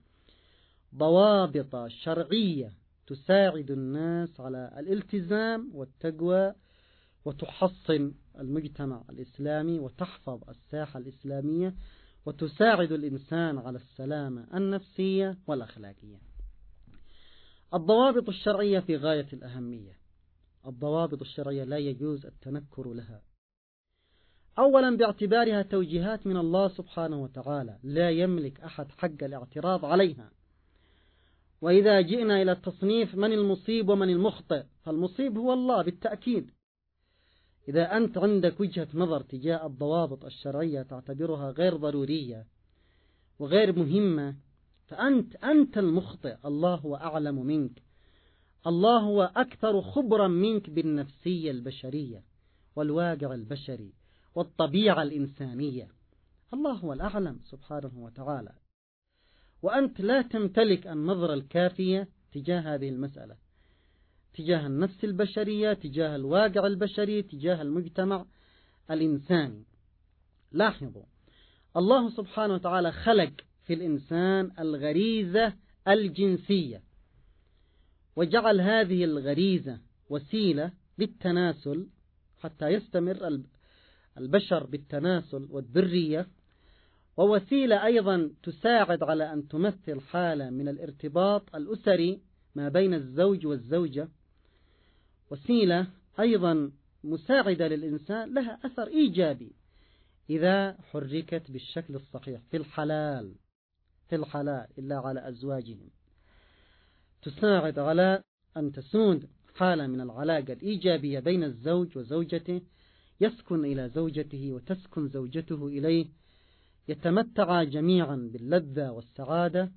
ضوابط شرعية تساعد الناس على الالتزام والتقوى، وتحصن المجتمع الإسلامي وتحفظ الساحة الإسلامية وتساعد الإنسان على السلامة النفسية والأخلاقية. الضوابط الشرعية في غاية الأهمية. الضوابط الشرعية لا يجوز التنكر لها، أولا باعتبارها توجيهات من الله سبحانه وتعالى لا يملك أحد حق الاعتراض عليها. وإذا جئنا إلى التصنيف من المصيب ومن المخطئ، فالمصيب هو الله بالتأكيد. إذا أنت عندك وجهة نظر تجاه الضوابط الشرعية تعتبرها غير ضرورية وغير مهمة، فأنت المخطئ. الله هو أعلم منك، الله هو أكثر خبرا منك بالنفسية البشرية والواقع البشري والطبيعة الإنسانية. الله هو الأعلم سبحانه وتعالى، وأنت لا تمتلك النظرة الكافية تجاه هذه المسألة، تجاه النفس البشرية، تجاه الواقع البشري، تجاه المجتمع الإنساني. لاحظوا، الله سبحانه وتعالى خلق في الإنسان الغريزة الجنسية، وجعل هذه الغريزة وسيلة للتناسل حتى يستمر البشر بالتناسل والذرية، ووسيلة أيضا تساعد على أن تمثل حالة من الارتباط الأسري ما بين الزوج والزوجة، وسيلة أيضا مساعدة للإنسان لها أثر إيجابي إذا حركت بالشكل الصحيح في الحلال إلا على أزواجهم، تساعد على أن تسود حالة من العلاقة الإيجابية بين الزوج وزوجته، يسكن إلى زوجته وتسكن زوجته إليه، يتمتعا جميعا باللذة والسعادة،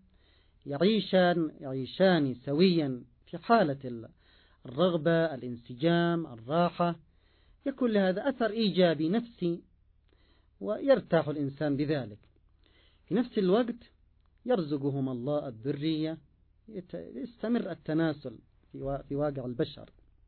يعيشان سويا في حالة الرغبة، الانسجام، الراحة. يكون لهذا أثر إيجابي نفسي ويرتاح الإنسان بذلك. في نفس الوقت يرزقهم الله الذرية، يستمر التناسل في واقع البشر.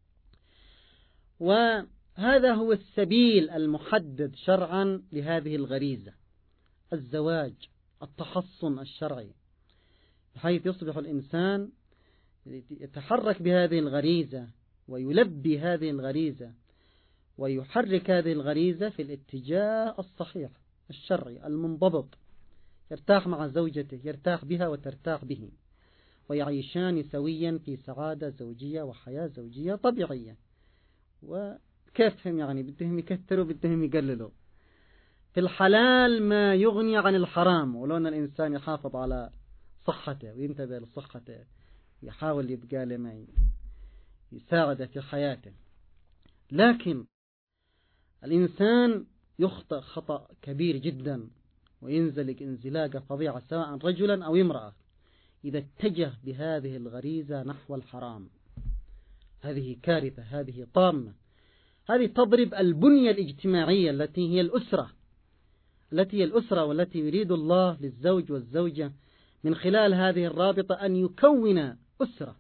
وهذا هو السبيل المحدد شرعا لهذه الغريزة، الزواج، التحصن الشرعي، بحيث يصبح الإنسان يتحرك بهذه الغريزة ويلبي هذه الغريزة ويحرك هذه الغريزة في الاتجاه الصحيح الشرعي المنضبط، يرتاح مع زوجته، يرتاح بها وترتاح به، ويعيشان سويا في سعادة زوجية وحياة زوجية طبيعية. وكيفهم يعني بدهم يكثروا بدهم يقللوا في الحلال ما يغني عن الحرام، ولو أن الإنسان يحافظ على صحته وينتبه لصحته، يحاول يبقى لما يساعده في حياته. لكن الإنسان يخطئ خطأ كبير جدا وينزلق انزلاقة فظيعة سواء رجلا أو امرأة إذا اتجه بهذه الغريزة نحو الحرام. هذه كارثة، هذه طامة، هذه تضرب البنية الاجتماعية التي هي الأسرة والتي يريد الله للزوج والزوجة من خلال هذه الرابطة أن يكون أسرة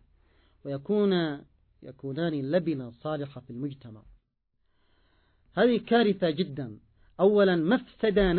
ويكونان لبنة صالحة في المجتمع. هذه كارثة جدا. أولا مفسدة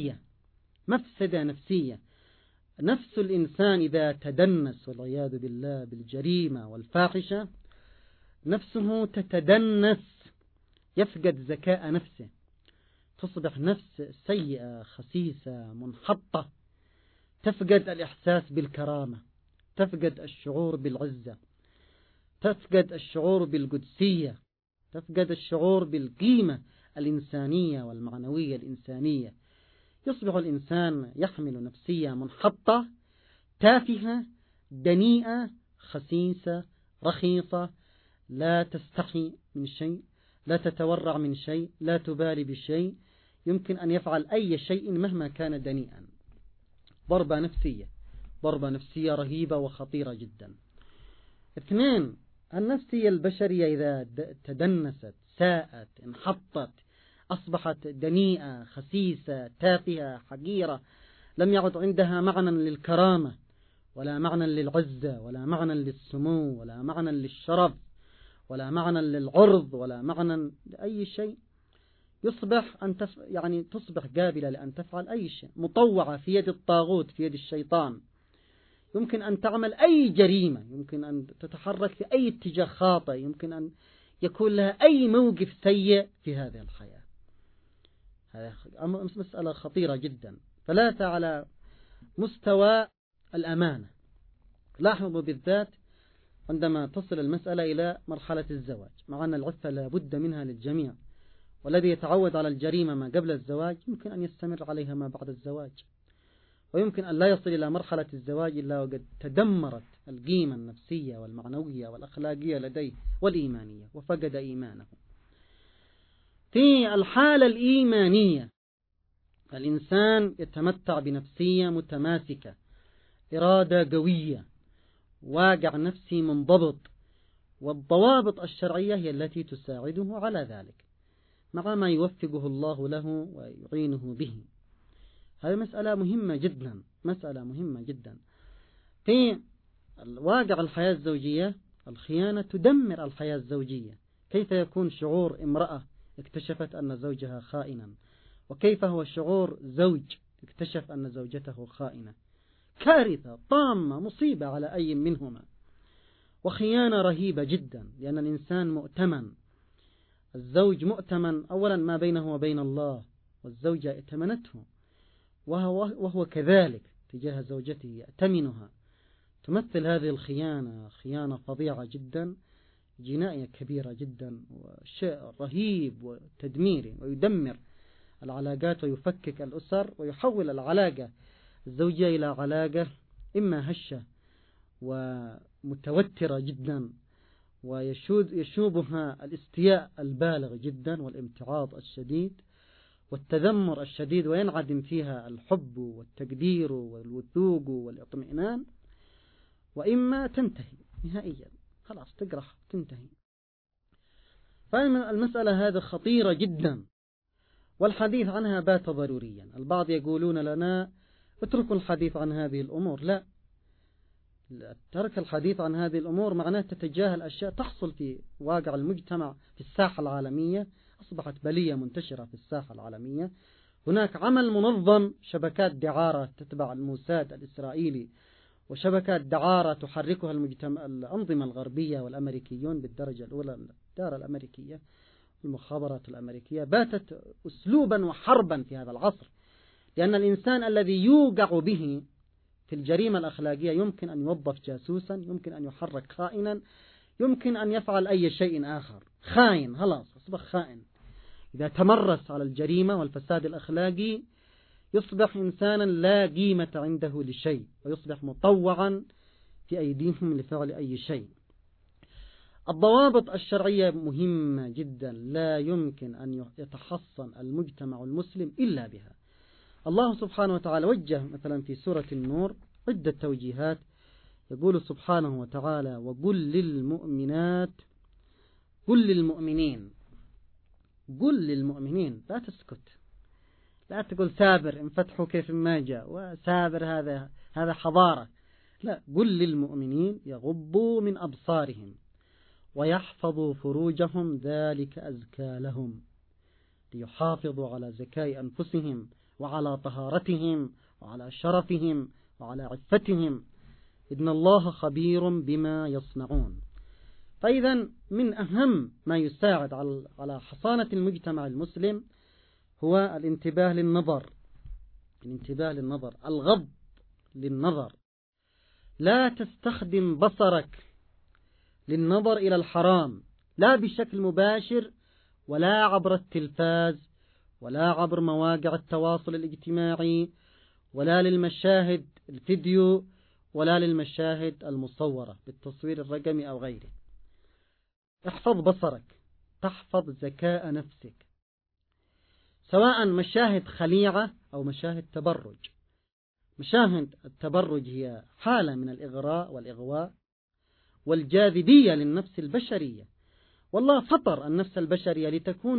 نفسية. نفس الإنسان إذا تدنس والعياذ بالله بالجريمة والفاحشة، نفسه تتدنس، يفقد ذكاء نفسه، تصبح نفس سيئة خسيسة منحطة، تفقد الإحساس بالكرامة، تفقد الشعور بالعزة، تفقد الشعور بالقدسية، تفقد الشعور بالقيمة الإنسانية والمعنوية الإنسانية. يصبح الإنسان يحمل نفسية منحطة، تافهة، دنيئة، خسيسة، رخيصة، لا تستحي من شيء، لا تتورع من شيء، لا تبالي بشيء، يمكن أن يفعل أي شيء مهما كان دنيئا. ضربة نفسية رهيبة وخطيرة جدا. 2. النفسية البشرية إذا تدنست، ساءت، انحطت، أصبحت دنيئة، خسيسة، تافهة، حقيرة، لم يعد عندها معنى للكرامة ولا معنى للعزة ولا معنى للسمو ولا معنى للشرف ولا معنى للعرض ولا معنى لأي شيء، يصبح تصبح قابلة لأن تفعل أي شيء، مطوعة في يد الطاغوت، في يد الشيطان، يمكن أن تعمل أي جريمة، يمكن أن تتحرك في أي اتجاه خاطئ، يمكن أن يكون لها أي موقف سيء في هذه الحياة. هذه مسألة خطيرة جدا. ثلاثة على مستوى الأمانة. لاحظوا بالذات عندما تصل المسألة إلى مرحلة الزواج، مع أن العفة لا بد منها للجميع، والذي يتعود على الجريمة ما قبل الزواج يمكن أن يستمر عليها ما بعد الزواج، ويمكن أن لا يصل إلى مرحلة الزواج إلا وقد تدمرت القيمة النفسية والمعنوية والأخلاقية لديه والإيمانية، وفقد إيمانه. في الحالة الإيمانية الإنسان يتمتع بنفسية متماسكة، إرادة قوية، واقع نفسي منضبط، والضوابط الشرعية هي التي تساعده على ذلك مع ما يوفقه الله له ويعينه به. هذه مسألة مهمة جدا، مسألة مهمة جدا. في واقع الحياة الزوجية الخيانة تدمر الحياة الزوجية. كيف يكون شعور امرأة اكتشفت أن زوجها خائنا، وكيف هو شعور زوج اكتشف أن زوجته خائنة؟ كارثة طامة، مصيبة على أي منهما، وخيانة رهيبة جدا، لأن الإنسان مؤتمن. الزوج مؤتمن أولا ما بينه وبين الله، والزوجة ائتمنته، وهو كذلك تجاه زوجته يأتمنها. تمثل هذه الخيانة خيانة فظيعة جدا، جناية كبيرة جدا، وشيء رهيب وتدميري، ويدمر العلاقات ويفكك الأسر، ويحول العلاقة الزوجية إلى علاقة إما هشة ومتوترة جدا، ويشوبها الاستياء البالغ جدا والامتعاض الشديد والتذمر الشديد، وينعدم فيها الحب والتقدير والوثوق والاطمئنان، وإما تنتهي نهائيا، خلاص تقرح تنتهي. فالمسألة هذه خطيرة جدا، والحديث عنها بات ضروريا. البعض يقولون لنا اتركوا الحديث عن هذه الأمور. لا، ترك الحديث عن هذه الأمور معناه تتجاهل أشياء تحصل في واقع المجتمع في الساحة العالمية. أصبحت بلية منتشرة في الساحة العالمية. هناك عمل منظم، شبكات دعارة تتبع الموساد الإسرائيلي، وشبكات دعارة تحركها الأنظمة الغربية والأمريكيون بالدرجة الأولى، الدار الأمريكية، المخابرات الأمريكية، باتت أسلوبا وحربا في هذا العصر. لأن الإنسان الذي يوقع به في الجريمة الأخلاقية يمكن أن يوظف جاسوسا، يمكن أن يحرك خائنا، يمكن أن يفعل أي شيء آخر. خائن خلاص أصبح خائن. إذا تمرس على الجريمة والفساد الأخلاقي يصبح إنسانا لا قيمة عنده لشيء، ويصبح مطوعا في أيديهم لفعل أي شيء. الضوابط الشرعية مهمة جدا، لا يمكن أن يتحصن المجتمع المسلم إلا بها. الله سبحانه وتعالى وجه مثلا في سورة النور عدة توجيهات. يقول سبحانه وتعالى: وقل للمؤمنات، قل للمؤمنين، قل للمؤمنين، لا تسكت، لا تقول سابر انفتحوا كيف ما جاء، وسابر هذا حضارة. لا، قل للمؤمنين يغضوا من أبصارهم ويحفظوا فروجهم ذلك أزكى لهم، ليحافظوا على زكاة أنفسهم وعلى طهارتهم وعلى شرفهم وعلى عفتهم، إن الله خبير بما يصنعون. فإذا من أهم ما يساعد على حصانة المجتمع المسلم هو الانتباه للنظر، الانتباه للنظر، الغض للنظر. لا تستخدم بصرك للنظر إلى الحرام، لا بشكل مباشر، ولا عبر التلفاز، ولا عبر مواقع التواصل الاجتماعي، ولا للمشاهد الفيديو، ولا للمشاهد المصورة بالتصوير الرقمي أو غيره. احفظ بصرك، تحفظ ذكاء نفسك، سواء مشاهد خليعة أو مشاهد تبرج. مشاهد التبرج هي حالة من الإغراء والإغواء والجاذبية للنفس البشرية، والله فطر النفس البشرية لتكون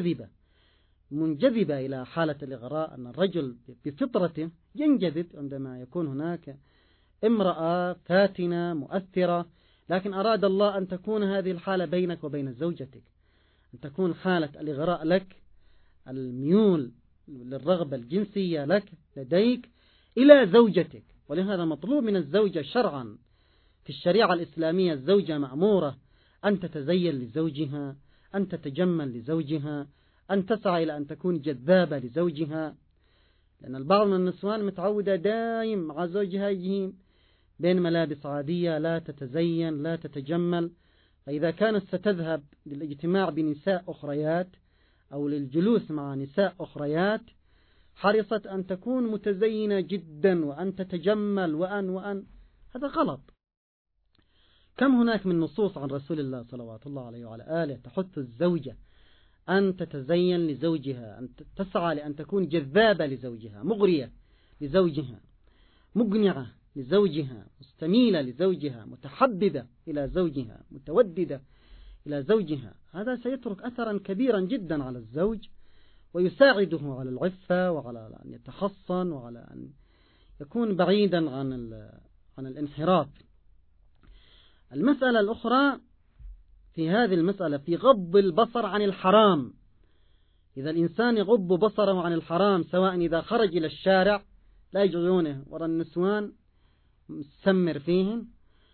منجذبة إلى حالة الإغراء. أن الرجل بفطرته ينجذب عندما يكون هناك امرأة فاتنة مؤثرة، لكن أراد الله أن تكون هذه الحالة بينك وبين زوجتك، أن تكون حالة الإغراء لك، الميول للرغبة الجنسية لك لديك إلى زوجتك. ولهذا مطلوب من الزوجة شرعا في الشريعة الإسلامية، الزوجة مأمورة أن تتزين لزوجها، أن تتجمل لزوجها، أن تسعى إلى أن تكون جذابة لزوجها. لأن البعض من النسوان متعودة دائم مع زوجها يجي بين ملابس عادية لا تتزين لا تتجمل، فإذا كانت ستذهب للاجتماع بنساء أخريات أو للجلوس مع نساء أخريات حرصت أن تكون متزينة جدا وأن تتجمل وأن هذا غلط. كم هناك من نصوص عن رسول الله صلوات الله عليه وعلى آله تحث الزوجة أن تتزين لزوجها، أن تسعى لأن تكون جذابة لزوجها، مغرية لزوجها، مقنعة لزوجها، مستميلة لزوجها، متحببة إلى زوجها، متوددة إلى زوجها. هذا سيترك أثرا كبيرا جدا على الزوج ويساعده على العفة وعلى أن يتحصن وعلى أن يكون بعيدا عن الانحراف. المسألة الأخرى في هذه المسألة في غض البصر عن الحرام. إذا الإنسان يغض بصره عن الحرام سواء إذا خرج إلى الشارع لا يجعونه وراء النسوان مسمر فيهم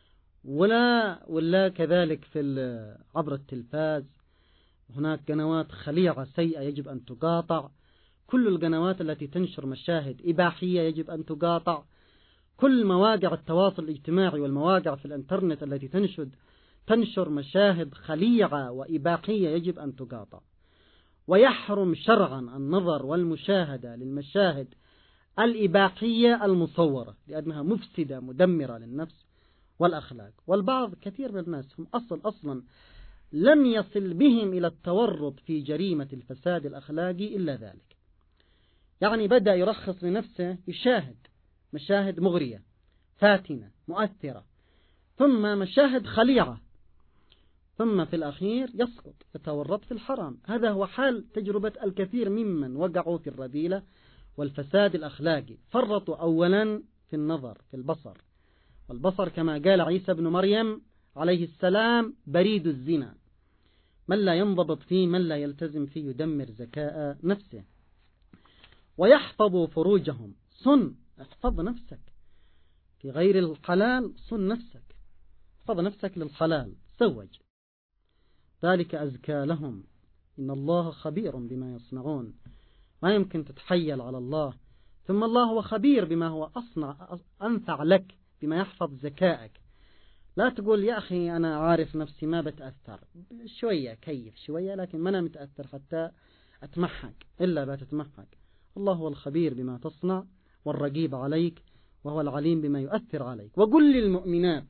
ولا كذلك عبر التلفاز. هناك قنوات خليعة سيئة يجب أن تقاطع. كل القنوات التي تنشر مشاهد إباحية يجب أن تقاطع. كل مواقع التواصل الاجتماعي والمواقع في الانترنت التي تنشر مشاهد خليعة وإباحية يجب أن تقاطع. ويحرم شرعا النظر والمشاهدة للمشاهد الإباحية المصورة لأنها مفسدة مدمرة للنفس والأخلاق. والبعض كثير من الناس هم أصلا لم يصل بهم إلى التورط في جريمة الفساد الأخلاقي إلا ذلك. يعني بدأ يرخص لنفسه يشاهد مشاهد مغرية فاتنة مؤثرة ثم مشاهد خليعة ثم في الأخير يسقط يتورط في الحرام. هذا هو حال تجربة الكثير ممن وقعوا في الرذيلة والفساد الأخلاقي. فرطوا أولا في النظر في البصر، والبصر كما قال عيسى بن مريم عليه السلام بريد الزنا، من لا ينضبط فيه من لا يلتزم فيه يدمر ذكاء نفسه. ويحفظوا فروجهم، صن احفظ نفسك في غير الحلال، صن نفسك احفظ نفسك للحلال، زوج ذلك أزكى لهم إن الله خبير بما يصنعون. ما يمكن تتحيل على الله ثم الله هو خبير بما هو أنفع لك بما يحفظ ذكائك. لا تقول يا أخي أنا عارف نفسي ما بتأثر شوية كيف شوية لكن ما أنا متأثر حتى أتمحك، إلا بتتمحك. الله هو الخبير بما تصنع والرقيب عليك وهو العليم بما يؤثر عليك. وقل للمؤمنات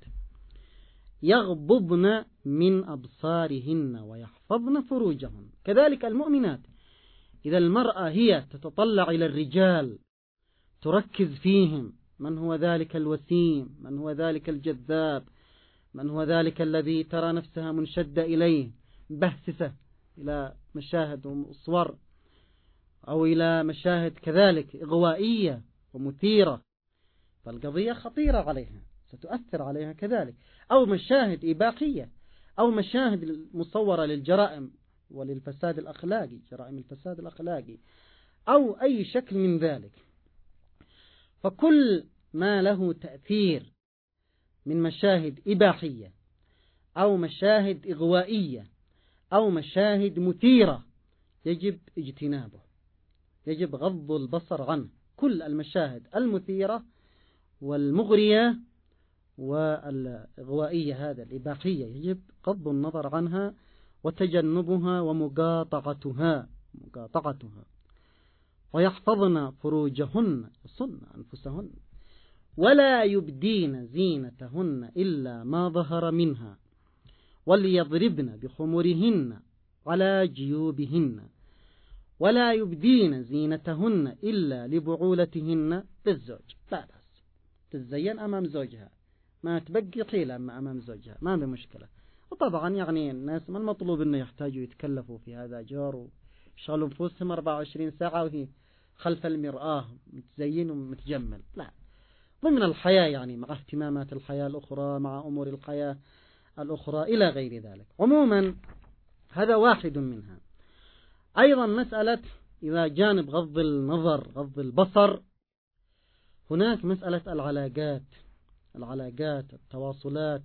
يغضضن من أبصارهن ويحفظن فروجهن. كذلك المؤمنات إذا المرأة هي تتطلع إلى الرجال تركز فيهم، من هو ذلك الوسيم، من هو ذلك الجذاب، من هو ذلك الذي ترى نفسها منشدة إليه بهسسة إلى مشاهد وصور أو إلى مشاهد كذلك إغوائية ومثيرة، فالقضية خطيرة عليها ستؤثر عليها كذلك. أو مشاهد إباحية أو مشاهد مصورة للجرائم وللفساد الأخلاقي، جرائم الفساد الأخلاقي أو أي شكل من ذلك. فكل ما له تأثير من مشاهد إباحية أو مشاهد إغوائية أو مشاهد مثيرة يجب اجتنابه، يجب غض البصر عنه. كل المشاهد المثيرة والمغرية والإغوائية هذا الإباحية يجب غض النظر عنها وتجنبها ومقاطعتها. ويحفظن فروجهن يصن أنفسهن ولا يبدين زينتهن إلا ما ظهر منها وليضربن بخمرهن على جيوبهن ولا يبدين زينتهن إلا لبعولتهن للزوج. لا بس تزين أمام زوجها، ما تبقي طيلة أمام زوجها، ما بمشكلة. وطبعا يعني الناس ما المطلوب أنه يحتاجوا يتكلفوا في هذا جار ويشغلوا نفوسهم 24 ساعة وهي خلف المرآة متزين ومتجمل. لا، ضمن الحياة يعني مع اهتمامات الحياة الأخرى مع أمور الحياة الأخرى إلى غير ذلك. عموما هذا واحد منها. أيضا مسألة إذا جانب غض النظر غض البصر هناك مسألة العلاقات التواصلات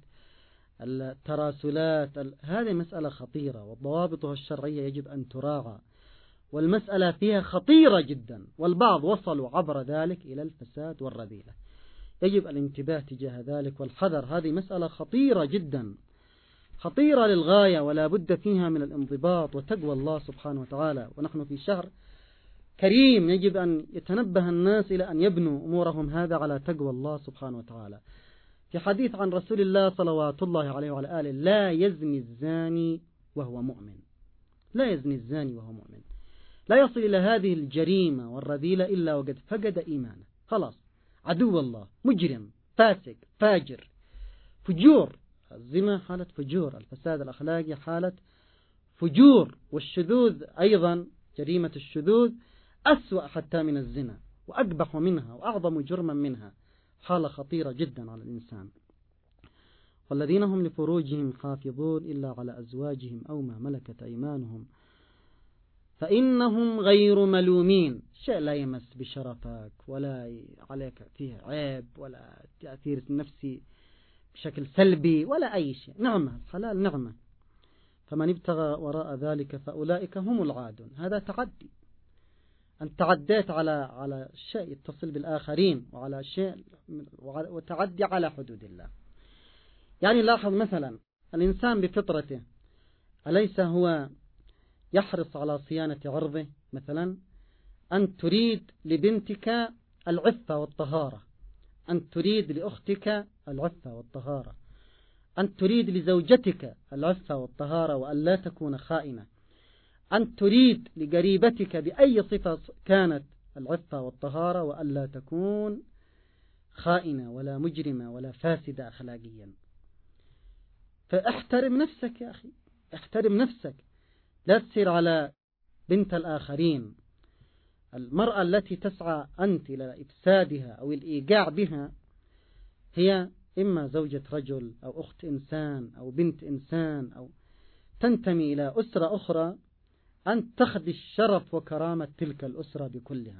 التراسلات. هذه مسألة خطيرة وضوابطها الشرعية يجب أن تراعى والمسألة فيها خطيرة جدا، والبعض وصلوا عبر ذلك إلى الفساد والرذيلة. يجب الانتباه تجاه ذلك والحذر. هذه مسألة خطيرة جدا، خطيرة للغاية، ولا بد فيها من الانضباط وتقوى الله سبحانه وتعالى. ونحن في شهر كريم يجب أن يتنبه الناس إلى أن يبنوا أمورهم هذا على تقوى الله سبحانه وتعالى. في حديث عن رسول الله صلوات الله عليه وعلى آله: لا يزني الزاني وهو مؤمن. لا يزني الزاني وهو مؤمن. لا يصل إلى هذه الجريمة والرذيلة إلا وقد فقد إيمانه، خلاص عدو الله، مجرم، فاسق، فاجر، فجور. الزنا حالة فجور، الفساد الأخلاقي حالة فجور، والشذوذ أيضا، جريمة الشذوذ أسوأ حتى من الزنا، وأقبح منها وأعظم جرما منها، حالة خطيرة جدا على الإنسان. والذين هم لفروجهم حافظون إلا على أزواجهم أو ما ملكت أيمانهم فإنهم غير ملومين. شيء لا يمس بشرفك ولا عليك فيه عيب ولا تأثير نفسي بشكل سلبي ولا أي شيء. نعمة، الحلال نعمة. فمن ابتغى وراء ذلك فأولئك هم العادون. هذا تعدي، أنت تعديت على شيء يتصل بالآخرين وعلى شيء، وتعدي على حدود الله. يعني لاحظ مثلا الإنسان بفطرته أليس هو يحرص على صيانة عرضه؟ مثلا أن تريد لبنتك العفة والطهارة، أن تريد لأختك العفة والطهارة، أن تريد لزوجتك العفة والطهارة وأن لا تكون خائنة، أن تريد لقريبتك بأي صفة كانت العفة والطهارة وأن لا تكون خائنة ولا مجرمة ولا فاسدة أخلاقيا. فاحترم نفسك يا أخي، احترم نفسك، لا تصير على بنت الآخرين. المرأة التي تسعى أنت إلى إفسادها أو الإيقاع بها هي إما زوجة رجل أو أخت إنسان أو بنت إنسان أو تنتمي إلى أسرة أخرى، أن تخدش الشرف وكرامة تلك الأسرة بكلها،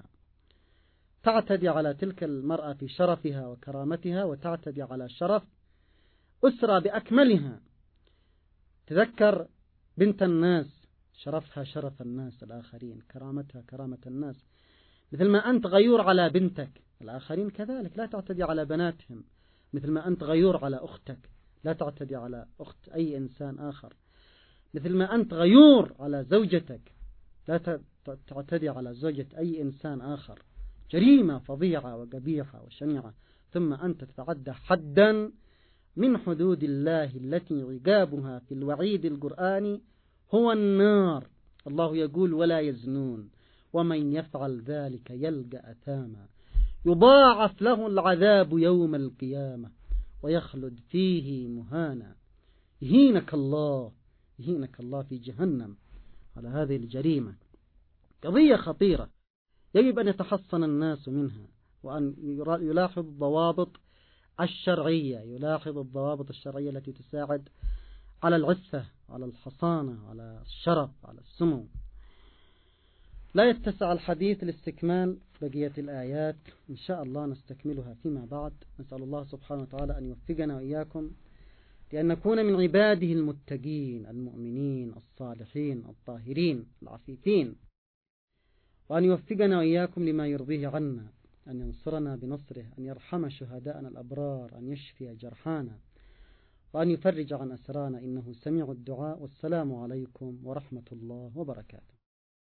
تعتدي على تلك المرأة في شرفها وكرامتها، وتعتدي على شرف أسرة بأكملها. تذكر بنت الناس، شرفها شرف الناس الآخرين، كرامتها كرامة الناس. مثل ما أنت غيور على بنتك، الآخرين كذلك، لا تعتدي على بناتهم. مثل ما أنت غيور على أختك، لا تعتدي على أخت أي إنسان آخر. مثل ما أنت غيور على زوجتك، لا تعتدي على زوجة أي إنسان آخر. جريمة فظيعة وقبيحة وشنيعة. ثم أنت تتعدى حدا من حدود الله التي عقابها في الوعيد القرآني هو النار. الله يقول: ولا يزنون ومن يفعل ذلك يلقى أثاما يضاعف له العذاب يوم القيامة ويخلد فيه مهانا. يهينك الله، يهينك الله في جهنم على هذه الجريمة. قضية خطيرة يجب أن يتحصن الناس منها، وأن يلاحظ الضوابط الشرعية، يلاحظ الضوابط الشرعية التي تساعد على العفة، على الحصانة، على الشرف، على السمو. لا يتسع الحديث لاستكمال بقية الآيات، إن شاء الله نستكملها فيما بعد. نسأل الله سبحانه وتعالى أن يوفقنا وإياكم لأن نكون من عباده المتقين المؤمنين الصالحين الطاهرين العفيفين، وأن يوفقنا وإياكم لما يرضيه عنا، أن ينصرنا بنصره، أن يرحم شهداءنا الأبرار، أن يشفي جرحانا، وأن يفرج عن أسرانا، إنه سميع الدعاء. والسلام عليكم ورحمة الله وبركاته.